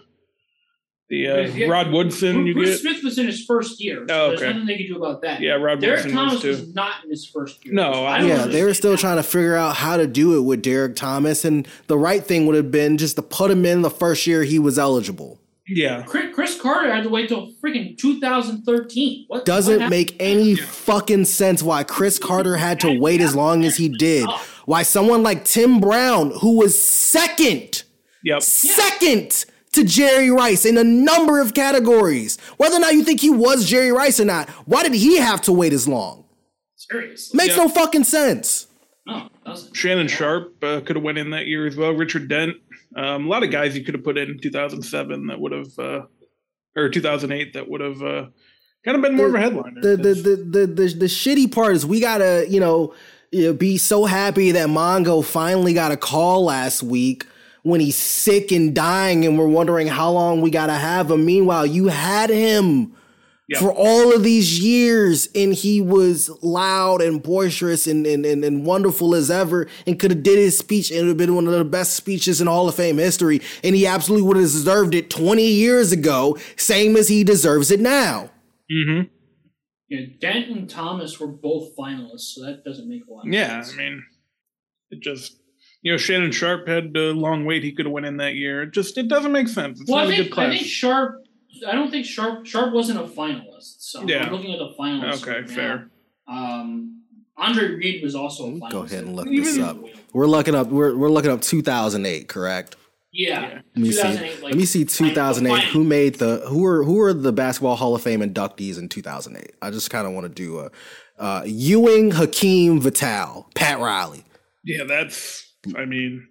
the uh, Yeah. Rod Woodson. You Bruce get Smith was in his first year. So Oh, There's okay. nothing they could do about that. Yeah, Rod Derek Woodson Thomas was too. was not in his first year. No, I I don't Yeah, they were understand still that. trying to figure out how to do it with Derek Thomas, and the right thing would have been just to put him in the first year he was eligible. Yeah. Chris, Chris Carter had to wait till freaking two thousand thirteen. What what Doesn't happened? make any fucking sense why Chris Carter had to wait as long as he did. Why someone like Tim Brown, who was second, Yep. second to Jerry Rice in a number of categories, whether or not you think he was Jerry Rice or not, why did he have to wait as long? Seriously. Makes Yeah. no fucking sense. No, it doesn't. Shannon Sharp uh, could have went in that year as well. Richard Dent. Um, a lot of guys you could have put in two thousand seven that would have, uh, or two thousand eight that would have uh, kind of been more of a headliner. The the, the the the the shitty part is we gotta, you know, you know, be so happy that Mongo finally got a call last week when he's sick and dying, and we're wondering how long we gotta have him. Meanwhile, you had him Yep. for all of these years, and he was loud and boisterous and and, and, and wonderful as ever, and could have did his speech, and it would have been one of the best speeches in Hall of Fame history, and he absolutely would have deserved it twenty years ago, same as he deserves it now. Mm-hmm. Yeah, Dent and Thomas were both finalists, so that doesn't make a lot of Yeah, sense. I mean, it just, you know, Shannon Sharp had a long wait he could have went in that year. It just, it doesn't make sense. It's well, not I a think, good class. I think Sharp, I don't think Sharp, Sharp wasn't a finalist, so Yeah. I'm looking at the finalists. Okay, right fair. now. Um, Andre Reed was also a finalist. Go ahead and look Even- this up. We're looking up. We're we're looking up two thousand eight, correct? Yeah. Yeah. Let me see. two thousand eight, like, Let me see two thousand eight. final- Who made the who are who are the Basketball Hall of Fame inductees in two thousand eight? I just kind of want to do a uh, Ewing, Hakeem, Vital, Pat Riley, Yeah, that's, I mean,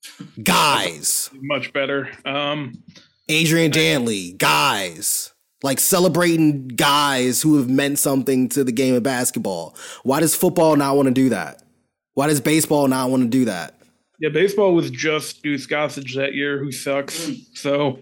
guys, much better. Um, Adrian Dantley, guys. Like celebrating guys who have meant something to the game of basketball. Why does football not want to do that? Why does baseball not want to do that? yeah, baseball was just Deuce Gossage that year, who sucks. Mm. So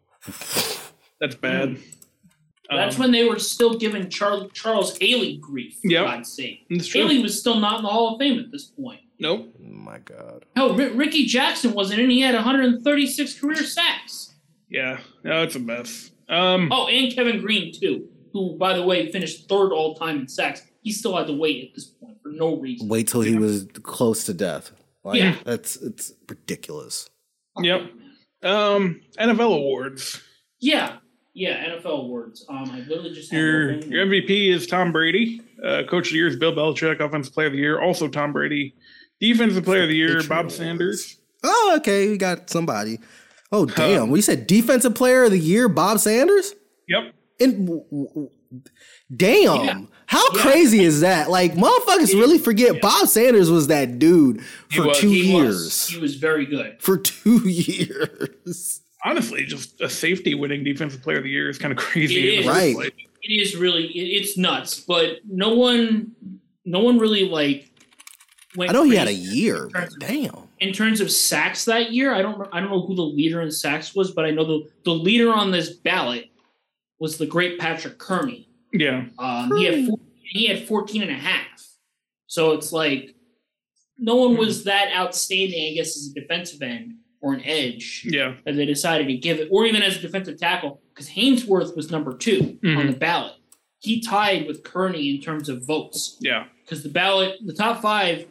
that's bad. That's Um, when they were still giving Charles Charles Haley grief, for Yep. God's sake. It's true. Haley was still not in the Hall of Fame at this point. Nope. Oh my God. Hell, R- Ricky Jackson wasn't in. He had one hundred thirty-six career sacks. Yeah, no, it's a mess. Um, Oh, and Kevin Green, too, who, by the way, finished third all-time in sacks. He still had to wait at this point for no reason. Wait till he was close to death. Like, Yeah. that's it's ridiculous. Yep. Um, N F L awards. Yeah, yeah, N F L awards. Um, I literally just had Your one thing. your M V P is Tom Brady. Uh, Coach of the Year is Bill Belichick. Offensive Player of the Year, also Tom Brady. Defensive Player of the Year, Patriot Bob Awards. Sanders. Oh, okay. We got somebody. Oh, damn. We said Defensive Player of the Year, Bob Sanders? Yep. And w- w- damn. Yeah. How Yeah. crazy is that? Like, motherfuckers really forget Bob Sanders was that dude He for was. two He years. was, he was very good. For two years. Honestly, just a safety winning Defensive Player of the Year is kind of crazy. It in is. the first Right. place. It is really, it, it's nuts. But no one, no one really like. Went I know he had a crazy year, but damn. in terms of sacks that year. I don't, I don't know who the leader in sacks was, but I know the the leader on this ballot was the great Patrick Kearney. Yeah. Um, he had four, he had fourteen and a half. So it's like no one was that outstanding, I guess, as a defensive end or an edge Yeah. that they decided to give it, or even as a defensive tackle, because Hainsworth was number two Mhm. on the ballot. He tied with Kearney in terms of votes Yeah. because the ballot, the top five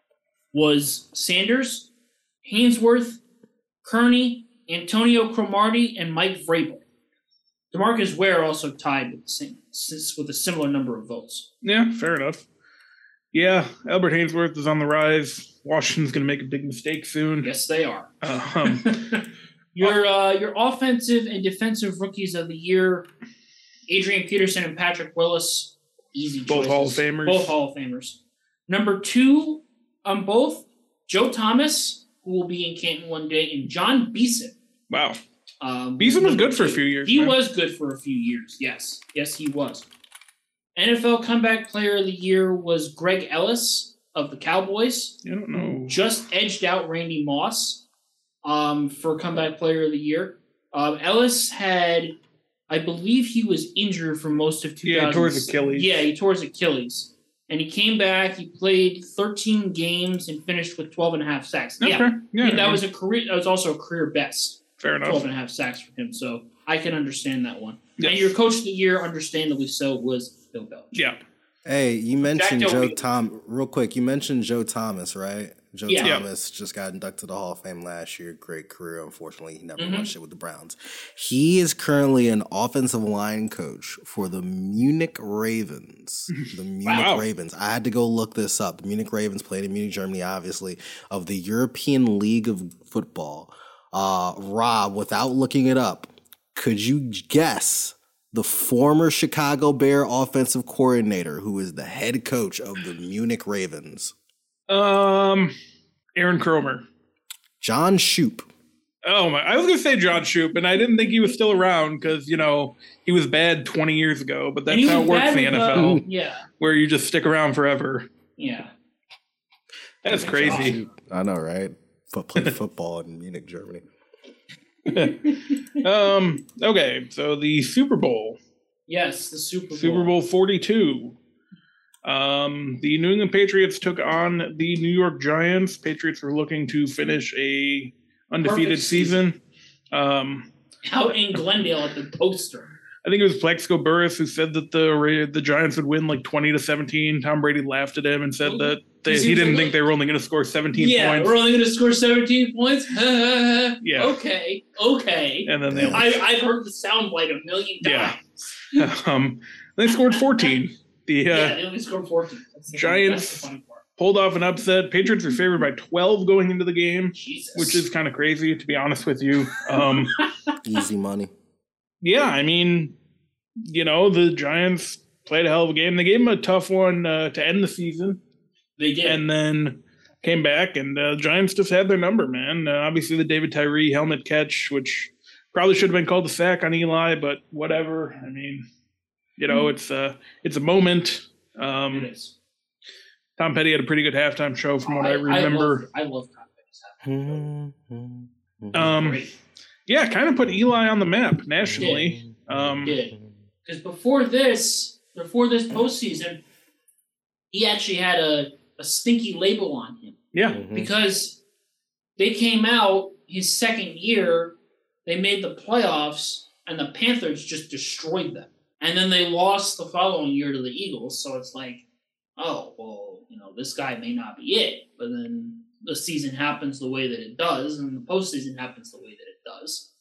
was Sanders, Hainsworth, Kearney, Antonio Cromartie, and Mike Vrabel. DeMarcus Ware also tied with the same, with a similar number of votes. Yeah. Fair enough. Yeah. Albert Hainsworth is on the rise. Washington's going to make a big mistake soon. Yes, they are. Um, your uh, your offensive and defensive rookies of the year, Adrian Peterson and Patrick Willis, easy Both choices. Hall of Famers. Both Hall of Famers. Number two on both, Joe Thomas, who will be in Canton one day, and John Beeson. wow. Um, Beeson was number good for a two. few years, He man. was good for a few years. Yes, yes, he was. N F L Comeback Player of the Year was Greg Ellis of the Cowboys. I don't know. Just edged out Randy Moss um, for Comeback Player of the Year. Um, Ellis had, I believe, he was injured for most of two thousand. Yeah, he tore his Achilles. Yeah, he tore his Achilles. And he came back. He played thirteen games and finished with twelve and a half sacks. Okay. Yeah, Yeah. that was a career. That was also a career best. fair enough. twelve and a half sacks for him. So I can understand that one. Yes. And your coach of the year, understandably so, was Bill Belichick. Yeah. Hey, you mentioned Jack Joe Doby. Tom real quick. You mentioned Joe Thomas, right? Joe Yeah. Yeah. Thomas just got inducted to the Hall of Fame last year. Great career. Unfortunately, he never Mhm. won shit with the Browns. He is currently an offensive line coach for the Munich Ravens. The Munich Wow. Ravens. I had to go look this up. The Munich Ravens played in Munich, Germany, obviously, of the European League of Football. Uh, Rob, without looking it up, could you guess the former Chicago Bear offensive coordinator who is the head coach of the Munich Ravens? Um, Aaron Cromer. John Shoop. Oh my! I was gonna say John Shoop, and I didn't think he was still around because you know he was bad twenty years ago. But And that's he how was it works bad in the with, N F L, uh, yeah, where you just stick around forever. yeah. That's That's crazy. I know, right? Foot played football in Munich, Germany. Um. Okay, so the Super Bowl, Yes, the Super Bowl. Super Bowl forty-two. Um, the New England Patriots took on the New York Giants. Patriots were looking to finish a undefeated Perfect season. season. Um, Out in Glendale at the Poster. I think it was Plexico Burris who said that the the Giants would win like twenty to seventeen. Tom Brady laughed at him and said that they, he didn't think they were only going to score seventeen yeah, points. Yeah, we're only going to score seventeen points? yeah. Okay, okay. And then they I, I've heard the soundbite a million times. Yeah. um, they scored fourteen. The uh, yeah, they only scored fourteen. That's the Giants funny, that's the funny part. Pulled off an upset. Patriots were favored by twelve going into the game, Jesus. which is kind of crazy, to be honest with you. Um, Easy money. Yeah, I mean, you know, the Giants played a hell of a game. They gave them a tough one uh, to end the season. They did. And then came back, and uh, Giants just had their number, man. Uh, obviously, the David Tyree helmet catch, which probably should have been called a sack on Eli, but whatever. I mean, you know, mm. it's, uh, it's a moment. Um, it is. Tom Petty had a pretty good halftime show from what I, I remember. I love, I love Tom Petty's halftime show. Um, Great. Yeah, kind of put Eli on the map nationally. Did. Um, did. Because before this, before this postseason, he actually had a, a stinky label on him. Yeah. Mm-hmm. Because they came out his second year, they made the playoffs, and the Panthers just destroyed them. And then they lost the following year to the Eagles, so it's like, oh, well, you know, this guy may not be it. But then the season happens the way that it does, and the postseason happens the way that it does.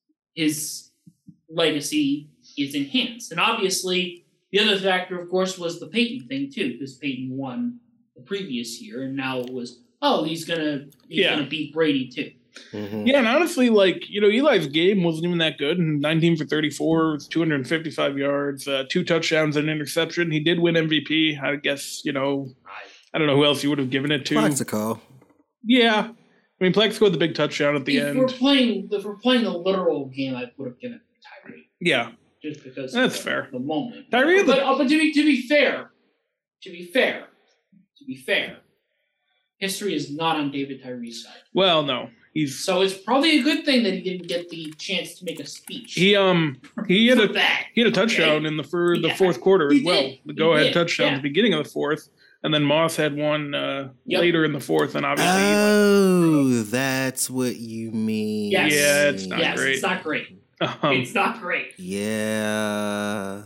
His legacy is enhanced. And obviously, the other factor, of course, was the Peyton thing, too, because Peyton won the previous year, and now it was, oh, he's going to he's yeah. gonna beat Brady, too. Mm-hmm. Yeah, and honestly, like, you know, Eli's game wasn't even that good. nineteen for thirty-four, two hundred fifty-five yards, uh, two touchdowns and an interception. He did win M V P. I guess, you know, I don't know who else you would have given it to. Plexico. Yeah. I mean, Plexico had the big touchdown at the if end. We're playing, if we're playing the literal game, I would have given it to Tyree. Yeah. Just because that's of the, fair. The moment. Tyree but, the- but, but to be to be fair, to be fair, to be fair, history is not on David Tyree's side. Well, no. He's so it's probably a good thing that he didn't get the chance to make a speech. He um he had a that, he had a touchdown okay? in the for the Yeah, fourth quarter as he well. did. The He go ahead did, touchdown yeah. at the beginning of the fourth, and then Moss had one uh, Yep. later in the fourth, and obviously Oh, that's what you mean. Yes. Yeah, it's not yes, great. it's not great. um, It's not great. Yeah.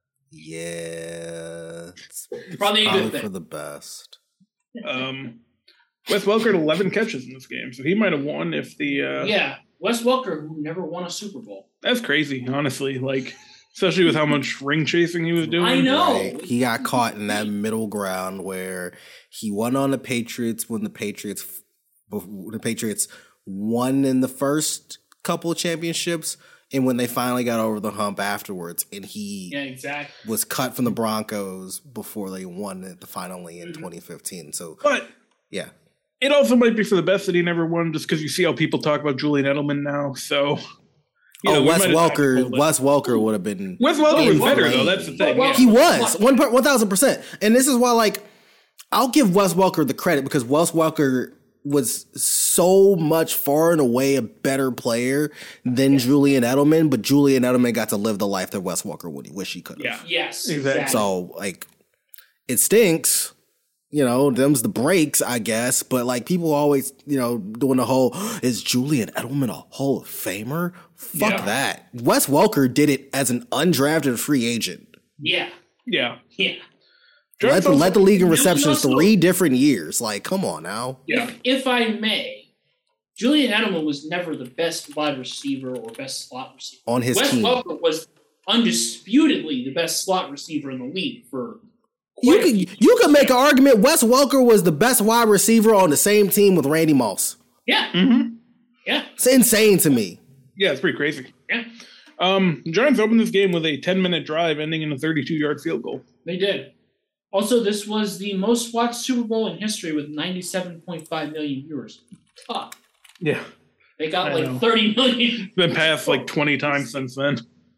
Yeah. It's Probably a good thing. for the best. um Wes Welker had eleven catches in this game, so he might have won if the uh, Yeah, Wes Welker, who never won a Super Bowl. That's crazy, honestly. Like, especially with how much ring chasing he was doing. I know. Right. He got caught in that middle ground where he won on the Patriots when the Patriots the Patriots won in the first couple of championships, and when they finally got over the hump afterwards, and he Yeah, exactly. was cut from the Broncos before they won it finally in Mm-hmm. twenty fifteen. So, But yeah. it also might be for the best that he never won, just because you see how people talk about Julian Edelman now. So, you know, oh, we Wes might have Welker. tackled it. Wes Welker would have been. Wes Welker was in better play. though. That's the thing. Well, yeah. He was one one thousand percent, and this is why, like, I'll give Wes Welker the credit because Wes Welker was so much far and away a better player than Julian Edelman, but Julian Edelman got to live the life that Wes Welker would wish he could have. Yeah. Yes, Exactly. exactly. So, like, it stinks. You know, them's the breaks, I guess. But, like, people always, you know, doing the whole, is Julian Edelman a Hall of Famer? Fuck Yeah. that. Wes Welker did it as an undrafted free agent. Yeah, Yeah. yeah. Led, led the league in receptions also- three different years. Like, come on now. Yeah. If, if I may, Julian Edelman was never the best wide receiver or best slot receiver. On his Wes team. Welker was undisputedly the best slot receiver in the league for You quite a could few you could years. make an argument Wes Welker was the best wide receiver on the same team with Randy Moss. Yeah, Mm-hmm. yeah, It's insane to me. Yeah, it's pretty crazy. yeah. Um, the Giants opened this game with a ten-minute drive ending in a thirty-two-yard field goal. They did. Also, this was the most watched Super Bowl in history with ninety-seven point five million viewers. Top. Yeah. They got I like know. thirty million. Been passed like twenty times since then.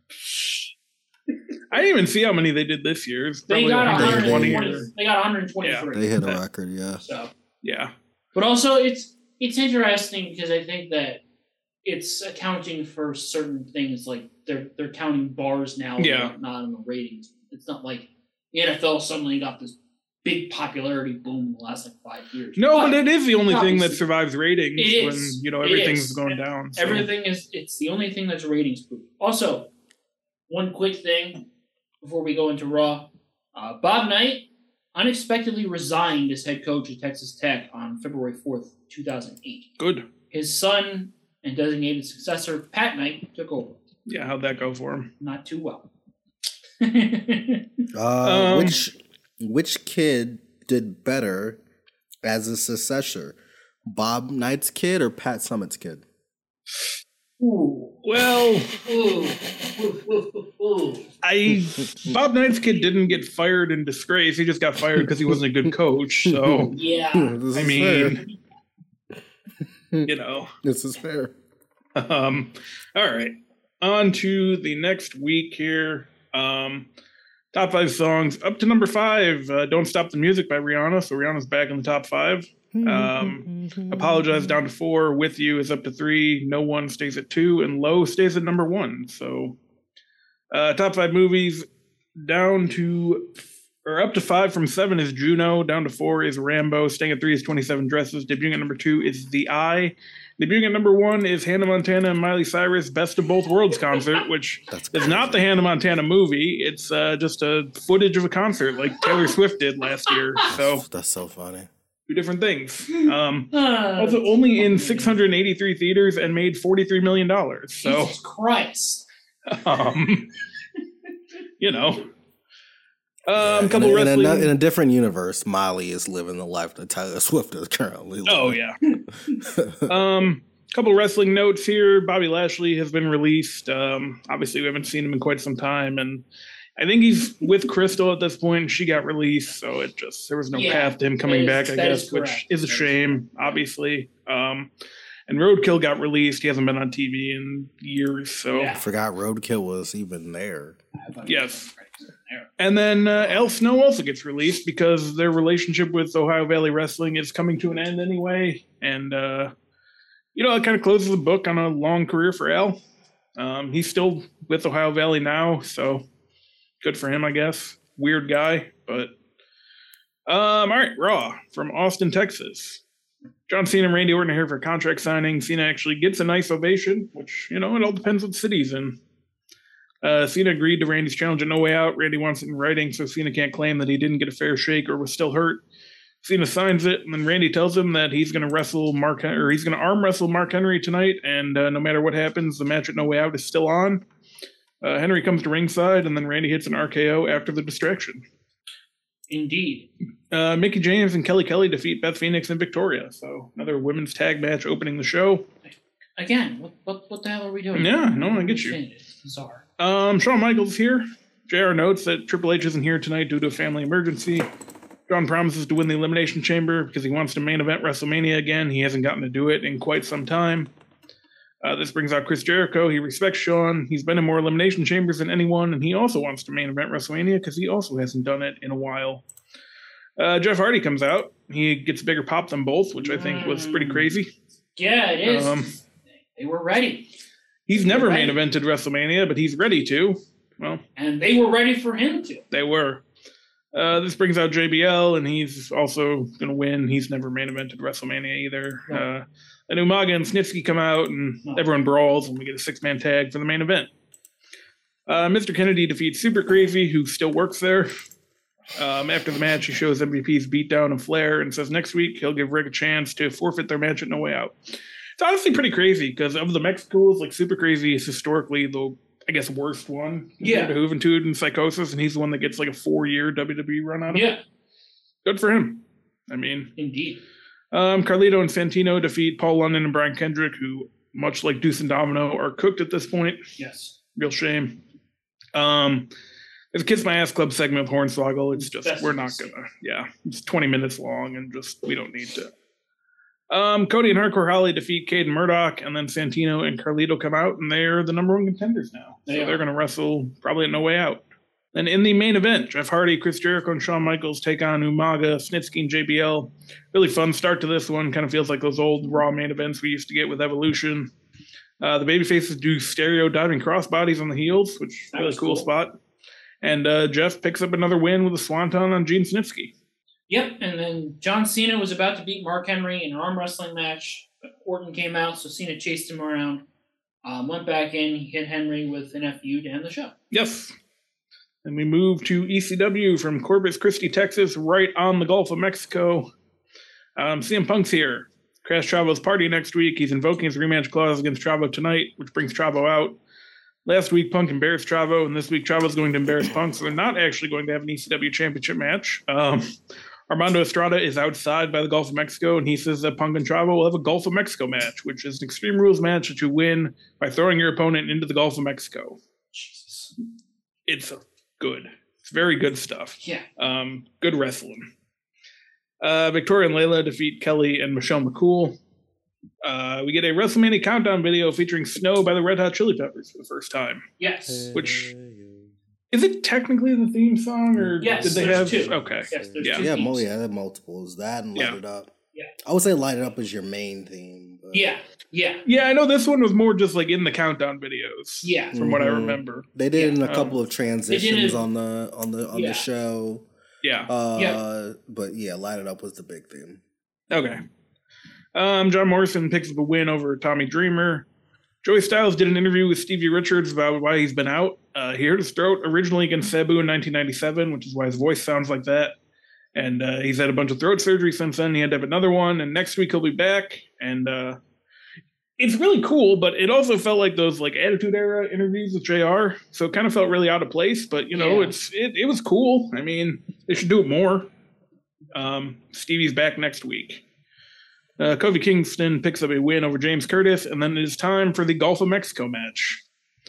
I didn't even see how many they did this year. It's They probably got one hundred twenty. one hundred twenty. or- They got one hundred twenty-three. They hit a record, yeah. So, Yeah. but also it's it's interesting because I think that it's accounting for certain things like they're they're counting bars now, Yeah. not in the ratings. It's not like the N F L suddenly got this big popularity boom in the last like five years. No, but it is the only thing that obviously- survives ratings It when, is. you know, It everything's is. going down. So. Everything is it's the only thing that's ratings proof. Also, one quick thing before we go into Raw. Uh, Bob Knight unexpectedly resigned as head coach at Texas Tech on February fourth, two thousand eight. Good. His son and designated successor, Pat Knight, took over. Yeah, how'd that go for him? Not too well. uh, um, which which kid did better as a successor? Bob Knight's kid or Pat Summitt's kid? Ooh. Well, Ooh. Ooh, ooh, ooh. I Bob Knight's kid didn't get fired in disgrace. He just got fired because he wasn't a good coach. So Yeah. This I is mean, fair. you know, This is fair. Um, all right, on to the next week here. Um, top five songs up to number five. Uh, "Don't Stop the Music" by Rihanna. So Rihanna's back in the top five. Um, "Apologize" down to four. "With You" is up to three. "No One" stays at two, and "Low" stays at number one. So, uh, top five movies down to or up to five from seven is Juno. Down to four is Rambo. Staying at three is twenty-seven Dresses. Debuting at number two is The Eye. Debuting at number one is Hannah Montana and Miley Cyrus' Best of Both Worlds concert, which That's is not the Hannah Montana movie. It's uh, just a footage of a concert like Taylor Swift did last year. So That's so funny. two different things. Um, Uh, also, only in six hundred eighty-three theaters and made forty-three million dollars. So, Jesus Christ. um, you know. Um, in, couple a, in, wrestling. a, in a different universe, Molly is living the life that Taylor Swift is currently living. Oh yeah. um, couple wrestling notes here. Bobby Lashley has been released. Um, obviously we haven't seen him in quite some time, and I think he's with Crystal at this point. She got released, so it just there was no Yeah, path to him coming that is- back. I that guess, is which correct. is a That is shame, obviously. Um, and Roadkill got released. He hasn't been on T V in years, so Yeah. I forgot Roadkill was even there. yes. And then uh, Al Snow also gets released because their relationship with Ohio Valley Wrestling is coming to an end anyway. And, uh, you know, it kind of closes the book on a long career for Al. Um, he's still with Ohio Valley now, so good for him, I guess. Weird guy, but... Um, all right, Raw from Austin, Texas. John Cena and Randy Orton are here for a contract signing. Cena actually gets a nice ovation, which, you know, it all depends what city he's in. Uh, Cena agreed to Randy's challenge at No Way Out. Randy wants it in writing, so Cena can't claim that he didn't get a fair shake or was still hurt. Cena signs it, and then Randy tells him that he's going to wrestle Mark Hen- or he's going to arm wrestle Mark Henry tonight, and uh, no matter what happens, the match at No Way Out is still on. Uh, Henry comes to ringside, and then Randy hits an R K O after the distraction. Indeed. Uh, Mickie James and Kelly Kelly defeat Beth Phoenix and Victoria, so another women's tag match opening the show. Again, what, what, what the hell are we doing? Yeah, no, I get you. It's bizarre. Um, Shawn Michaels here. J R notes that Triple H isn't here tonight due to a family emergency. John promises to win the Elimination Chamber because he wants to main event WrestleMania again. He hasn't gotten to do it in quite some time. Uh, this brings out Chris Jericho. He respects Shawn. He's been in more Elimination Chambers than anyone, and he also wants to main event WrestleMania because he also hasn't done it in a while. Uh, Jeff Hardy comes out. He gets a bigger pop than both, which I think was pretty crazy. Yeah, it is. Um, they were ready. He's never Right. main evented WrestleMania, but he's ready to. Well, And they were ready for him to. they were. Uh, this brings out J B L, and he's also going to win. He's never main evented WrestleMania either. No. Uh, and Umaga and Snitsky come out, and No. everyone brawls, and we get a six-man tag for the main event. Uh, Mister Kennedy defeats Super Crazy, who still works there. Um, after the match, he shows M V P's beatdown and Flair and says next week he'll give Rick a chance to forfeit their match at No Way Out. It's honestly pretty crazy because of the Mexicals, like Super Crazy is historically the, I guess, worst one. Yeah. To Juventud and Psychosis, and he's the one that gets like a four-year W W E run out of it. Yeah, Good for him. I mean, indeed. um, Carlito and Santino defeat Paul London and Brian Kendrick, who, much like Deuce and Domino, are cooked at this point. Yes. Real shame. Um, there's a Kiss My Ass Club segment with Hornswoggle. It's just, That's we're not interesting. gonna, yeah, it's twenty minutes long and just, we don't need to. Um, Cody and Hardcore Holly defeat Cade and Murdoch, and then Santino and Carlito come out, and they're the number one contenders now. They so are. they're going to wrestle probably at No Way Out. Then in the main event, Jeff Hardy, Chris Jericho, and Shawn Michaels take on Umaga, Snitsky, and J B L. Really fun start to this one. Kind of feels like those old Raw main events we used to get with Evolution. Uh, the babyfaces do stereo diving crossbodies on the heels, which is a That really was cool, cool. spot. And uh, Jeff picks up another win with a swanton on Gene Snitsky. Yep, and then John Cena was about to beat Mark Henry in an arm wrestling match, but Orton came out, so Cena chased him around. Um, went back in, hit Henry with an F U to end the show. Yes. And we move to E C W from Corpus Christi, Texas, right on the Gulf of Mexico. Um, C M Punk's here. Crash Chavo's party next week. He's invoking his rematch clause against Chavo tonight, which brings Chavo out. Last week, Punk embarrassed Chavo, and this week, Chavo's going to embarrass Punk, so they're not actually going to have an E C W championship match. Um, Armando Estrada is outside by the Gulf of Mexico, and he says that Punk and Chavo will have a Gulf of Mexico match, which is an Extreme Rules match that you win by throwing your opponent into the Gulf of Mexico. Jesus. It's good. It's very good stuff. Yeah. Um, good wrestling. Uh, Victoria and Layla defeat Kelly and Michelle McCool. Uh, we get a WrestleMania countdown video featuring Snow by the Red Hot Chili Peppers for the first time. Yes. Which, is it technically the theme song, or yes, did they have? Two. Okay. Yes, there's yeah. two Yeah, themes. mo- yeah, multiples. That and Light Yeah. It Up. Yeah. I would say Light It Up is your main theme. But Yeah. Yeah. Yeah, I know this one was more just like in the countdown videos. Yeah. From what I Mhm. remember. They did in a Yeah. couple of transitions it- on the on the on Yeah. the show. Yeah. Uh, Yeah. But yeah, Light It Up was the big theme. Okay. Um, John Morrison picks up a win over Tommy Dreamer. Joey Styles did an interview with Stevie Richards about why he's been out. Uh, he hurt his throat originally against Sabu in nineteen ninety-seven, which is why his voice sounds like that. And uh, he's had a bunch of throat surgery since then. He had to have another one, and next week he'll be back. And uh, it's really cool, but it also felt like those like Attitude Era interviews with J R. So it kind of felt really out of place. But you know, Yeah. it's it, it was cool. I mean, they should do it more. Um, Stevie's back next week. Uh, Kofi Kingston picks up a win over James Curtis, and then it is time for the Gulf of Mexico match.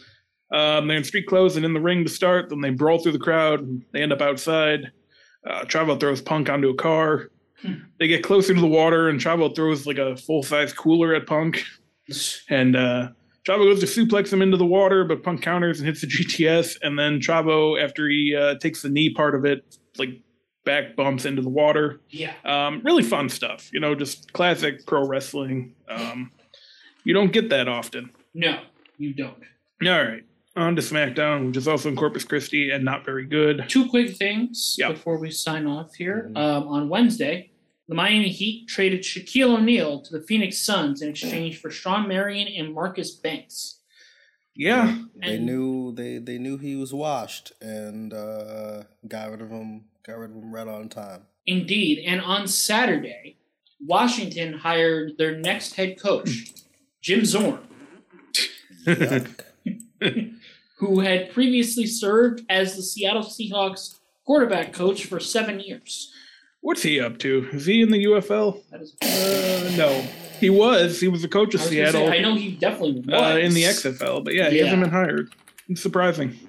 Um, they're in street clothes and in the ring to start. Then they brawl through the crowd. And they end up outside. Uh, Chavo throws Punk onto a car. They get closer to the water, and Chavo throws like a full-size cooler at Punk. And uh, Chavo goes to suplex him into the water, but Punk counters and hits the G T S. And then Chavo, after he uh, takes the knee part of it, like back bumps into the water. Yeah. Um, really fun stuff, you know, just classic pro wrestling. Um, you don't get that often. No, you don't. All right, on to SmackDown, which is also in Corpus Christi and not very good. Two quick things Yeah. before we sign off here. Um, on Wednesday, the Miami Heat traded Shaquille O'Neal to the Phoenix Suns in exchange for Sean Marion and Marcus Banks. Yeah, They And- knew they they knew he was washed and uh, got rid of him. Got rid of him right on time. Indeed. And on Saturday, Washington hired their next head coach, Jim Zorn, Yuck. who had previously served as the Seattle Seahawks quarterback coach for seven years. what's he up to? Is he in the U F L? That is, Uh, no, he was. He was the coach of I was gonna say, Seattle I know he definitely was. uh, in the X F L, but yeah, he Yeah. hasn't been hired. It's surprising.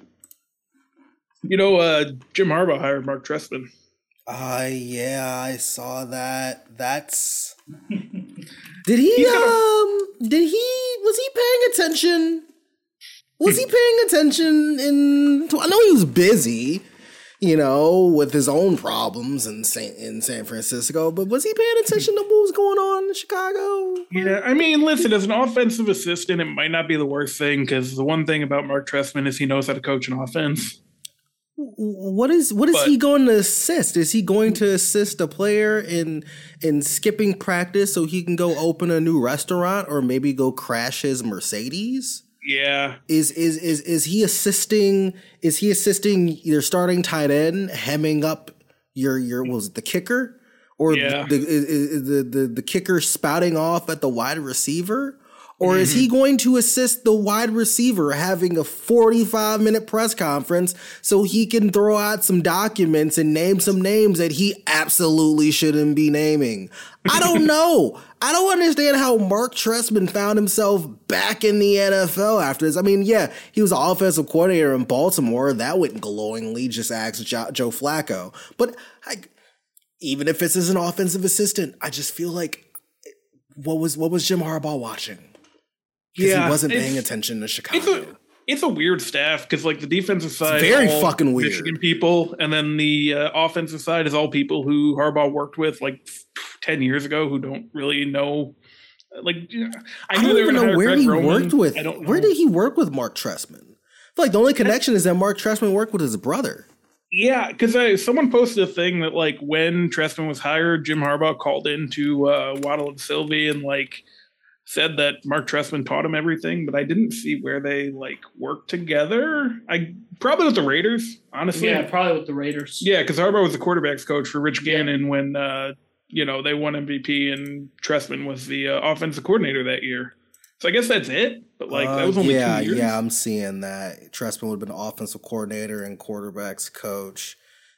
You know, uh, Jim Harbaugh hired Mark Trestman. Uh, yeah, I saw that. That's. Did he? He's got Um. Did he? Was he paying attention? Was he paying attention in? I know he was busy, you know, with his own problems in San in San Francisco. But was he paying attention to what was going on in Chicago? Yeah, I mean, listen, as an offensive assistant, it might not be the worst thing because the one thing about Mark Trestman is he knows how to coach an offense. What is what is But- he going to assist? Is he going to assist a player in in skipping practice so he can go open a new restaurant or maybe go crash his Mercedes? Yeah, Is is is is he assisting? Is he assisting your starting tight end hemming up your your what was it, the kicker, or Yeah. the, is, is the the the kicker spouting off at the wide receiver? Or is he going to assist the wide receiver having a forty-five minute press conference so he can throw out some documents and name some names that he absolutely shouldn't be naming? I don't know. I don't understand how Mark Trestman found himself back in the N F L after this. I mean, yeah, he was an offensive coordinator in Baltimore. That went glowingly. Just ask jo- Joe Flacco. But I, even if it's as an offensive assistant, I just feel like what was what was Jim Harbaugh watching? Because yeah, he wasn't it's- paying attention to It's Chicago. a it's a weird staff because like the defensive side, very all fucking weird. Michigan people, and then the uh, offensive side is all people who Harbaugh worked with like ten years ago who don't really know. Like, I, I knew don't they were even gonna know hire where Greg he Roman. worked with. I don't know. Where did he work with Mark Trestman? I feel like the only connection is that Mark Trestman worked with his brother. Yeah, because someone posted a thing that like when Trestman was hired, Jim Harbaugh called in to uh, Waddle and Sylvie and like said that Mark Trestman taught him everything, but I didn't see where they like worked together. I probably with the Raiders, honestly. Yeah, probably with the Raiders. Yeah, because Harbaugh was the quarterbacks coach for Rich Gannon when uh, you know they won M V P, and Trestman was the uh, offensive coordinator that year. So I guess that's it. But like uh, that was only yeah, two years. Yeah, I'm seeing that Trestman would have been offensive coordinator and quarterbacks coach,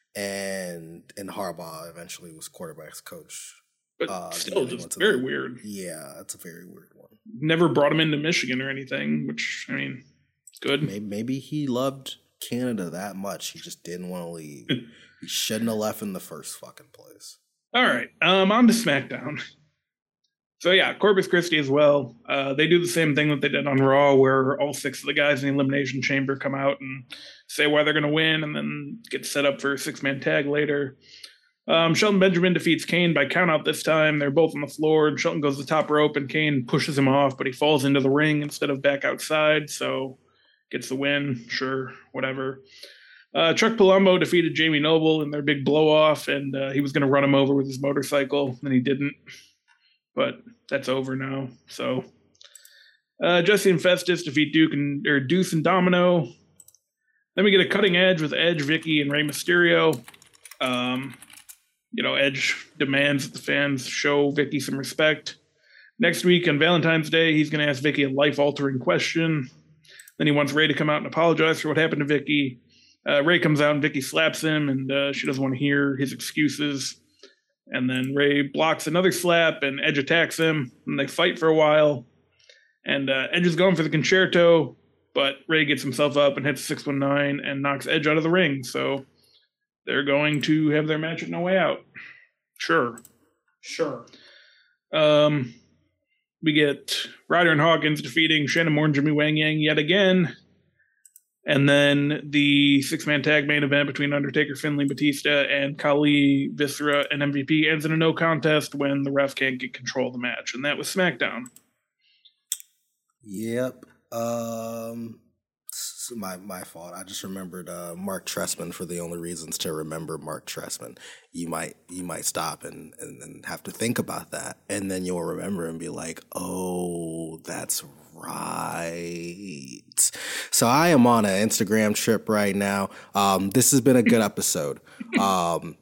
and and Harbaugh eventually was quarterbacks coach. But uh, still, just very the, weird. Yeah, it's a very weird one. Never brought him into Michigan or anything, which, I mean, it's good. Maybe, maybe he loved Canada that much. He just didn't want to leave. He shouldn't have left in the first fucking place. All right, um, on to SmackDown. So, yeah, Corpus Christi as well. Uh, they do the same thing that they did on Raw, where all six of the guys in the Elimination Chamber come out and say why they're going to win and then get set up for a six-man tag later. Um, Shelton Benjamin defeats Kane by countout this time. They're both on the floor, and Shelton goes to the top rope, and Kane pushes him off, but he falls into the ring instead of back outside, so gets the win. Sure, whatever. Uh, Chuck Palumbo defeated Jamie Noble in their big blow-off, and uh, he was going to run him over with his motorcycle, and he didn't. But that's over now. So uh, Jesse and Festus defeat Duke and or Deuce and Domino. Then we get a cutting edge with Edge, Vicky, and Rey Mysterio. Um... You know, Edge demands that the fans show Vicky some respect. Next week on Valentine's Day, he's going to ask Vicky a life-altering question. Then he wants Rey to come out and apologize for what happened to Vicky. Uh, Rey comes out and Vicky slaps him, and uh, she doesn't want to hear his excuses. And then Rey blocks another slap, and Edge attacks him, and they fight for a while. And uh, Edge is going for the concerto, but Rey gets himself up and hits six one nine and knocks Edge out of the ring. So they're going to have their match at No Way Out. Sure. Sure. Um, we get Ryder and Hawkins defeating Shannon Moore and Jimmy Wang Yang yet again. And then the six-man tag main event between Undertaker, Finlay, Batista, and Khali, Viscera, and M V P ends in a no contest when the ref can't get control of the match. And that was SmackDown. Yep. Um... My my fault. I just remembered uh, Mark Trestman for the only reasons to remember Mark Trestman. You might you might stop and, and, and have to think about that, and then you'll remember and be like, oh, that's right. So I am on an Instagram trip right now. Um, this has been a good episode. Um,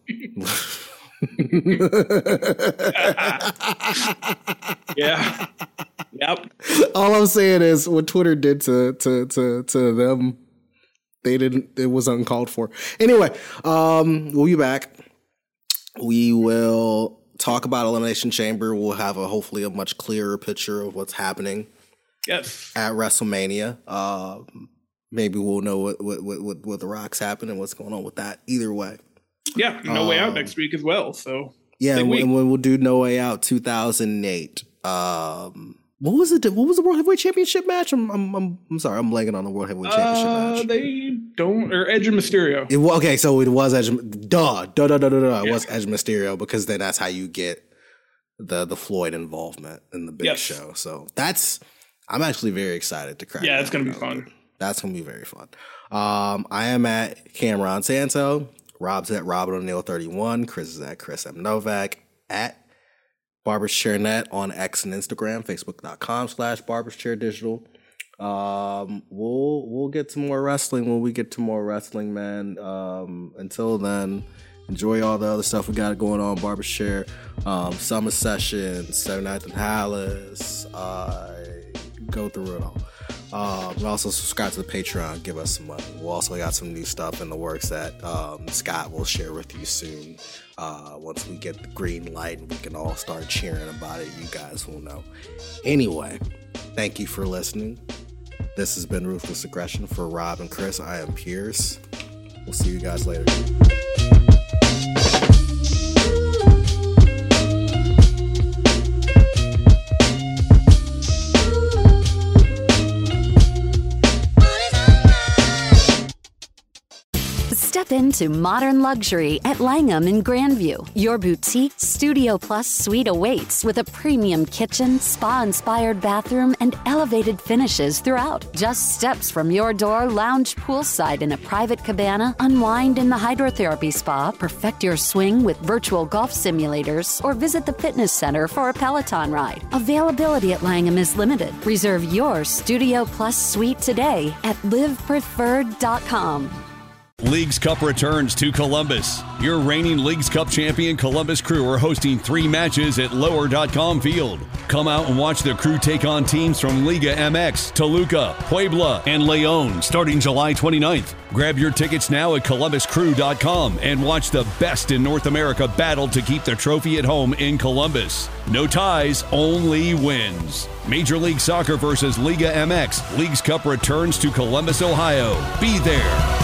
yeah. Yep. All I'm saying is what Twitter did to to to to them, they didn't. It was uncalled for. Anyway, um, we'll be back. We will talk about Elimination Chamber. We'll have a hopefully a much clearer picture of what's happening. Yes. At WrestleMania. Um, maybe we'll know what what what what the Rock's happened and what's going on with that. Either way. Yeah. No um, Way Out next week as well. So yeah, and we, we'll do No Way Out two thousand eight. Um. What was it? What was the World Heavyweight Championship match? I'm, I'm, I'm, I'm sorry, I'm blanking on the World Heavyweight Championship uh, match. They don't, or Edge and Mysterio. It, okay, so it was Edge. Duh, duh, duh, duh, duh, duh. It was Edge Mysterio because then that's how you get the the Floyd involvement in the big yes. show. So that's, I'm actually very excited to crack. Yeah, it's gonna be fun. That's gonna be very fun. Um, I am at Cameron Santo. Rob's at Robin O'Neill thirty-one. Chris is at Chris M Novak at Barbers Chair Net on X and Instagram, facebook.com slash Barbers Chair Digital. Um, we'll we'll get to more wrestling when we get to more wrestling, man. Um, until then, enjoy all the other stuff we got going on. Barbers Chair, um, Summer Sessions, seventy-ninth and Hallis. Uh, go through it all. Um, and also subscribe to the Patreon, give us some money. We'll also got some new stuff in the works that um, Scott will share with you soon. Uh, once we get the green light and we can all start cheering about it, you guys will know. Anyway, thank you for listening. This has been Ruthless Aggression. For Rob and Chris, I am Pierce. We'll see you guys later. Step Step into modern luxury at Langham in Grandview. Your boutique Studio Plus suite awaits with a premium kitchen, spa-inspired bathroom, and elevated finishes throughout. Just steps from your door, lounge poolside in a private cabana, unwind in the hydrotherapy spa, perfect your swing with virtual golf simulators, or visit the fitness center for a Peloton ride. Availability at Langham is limited. Reserve your Studio Plus suite today at live preferred dot com. Leagues Cup returns to Columbus. Your reigning Leagues Cup champion Columbus Crew are hosting three matches at lower dot com Field. Come out and watch the Crew take on teams from Liga M X, Toluca, Puebla, and León starting July twenty-ninth. Grab your tickets now at columbus crew dot com and watch the best in North America battle to keep the trophy at home in Columbus. No ties, only wins. Major League Soccer versus Liga M X. Leagues Cup returns to Columbus, Ohio. Be there.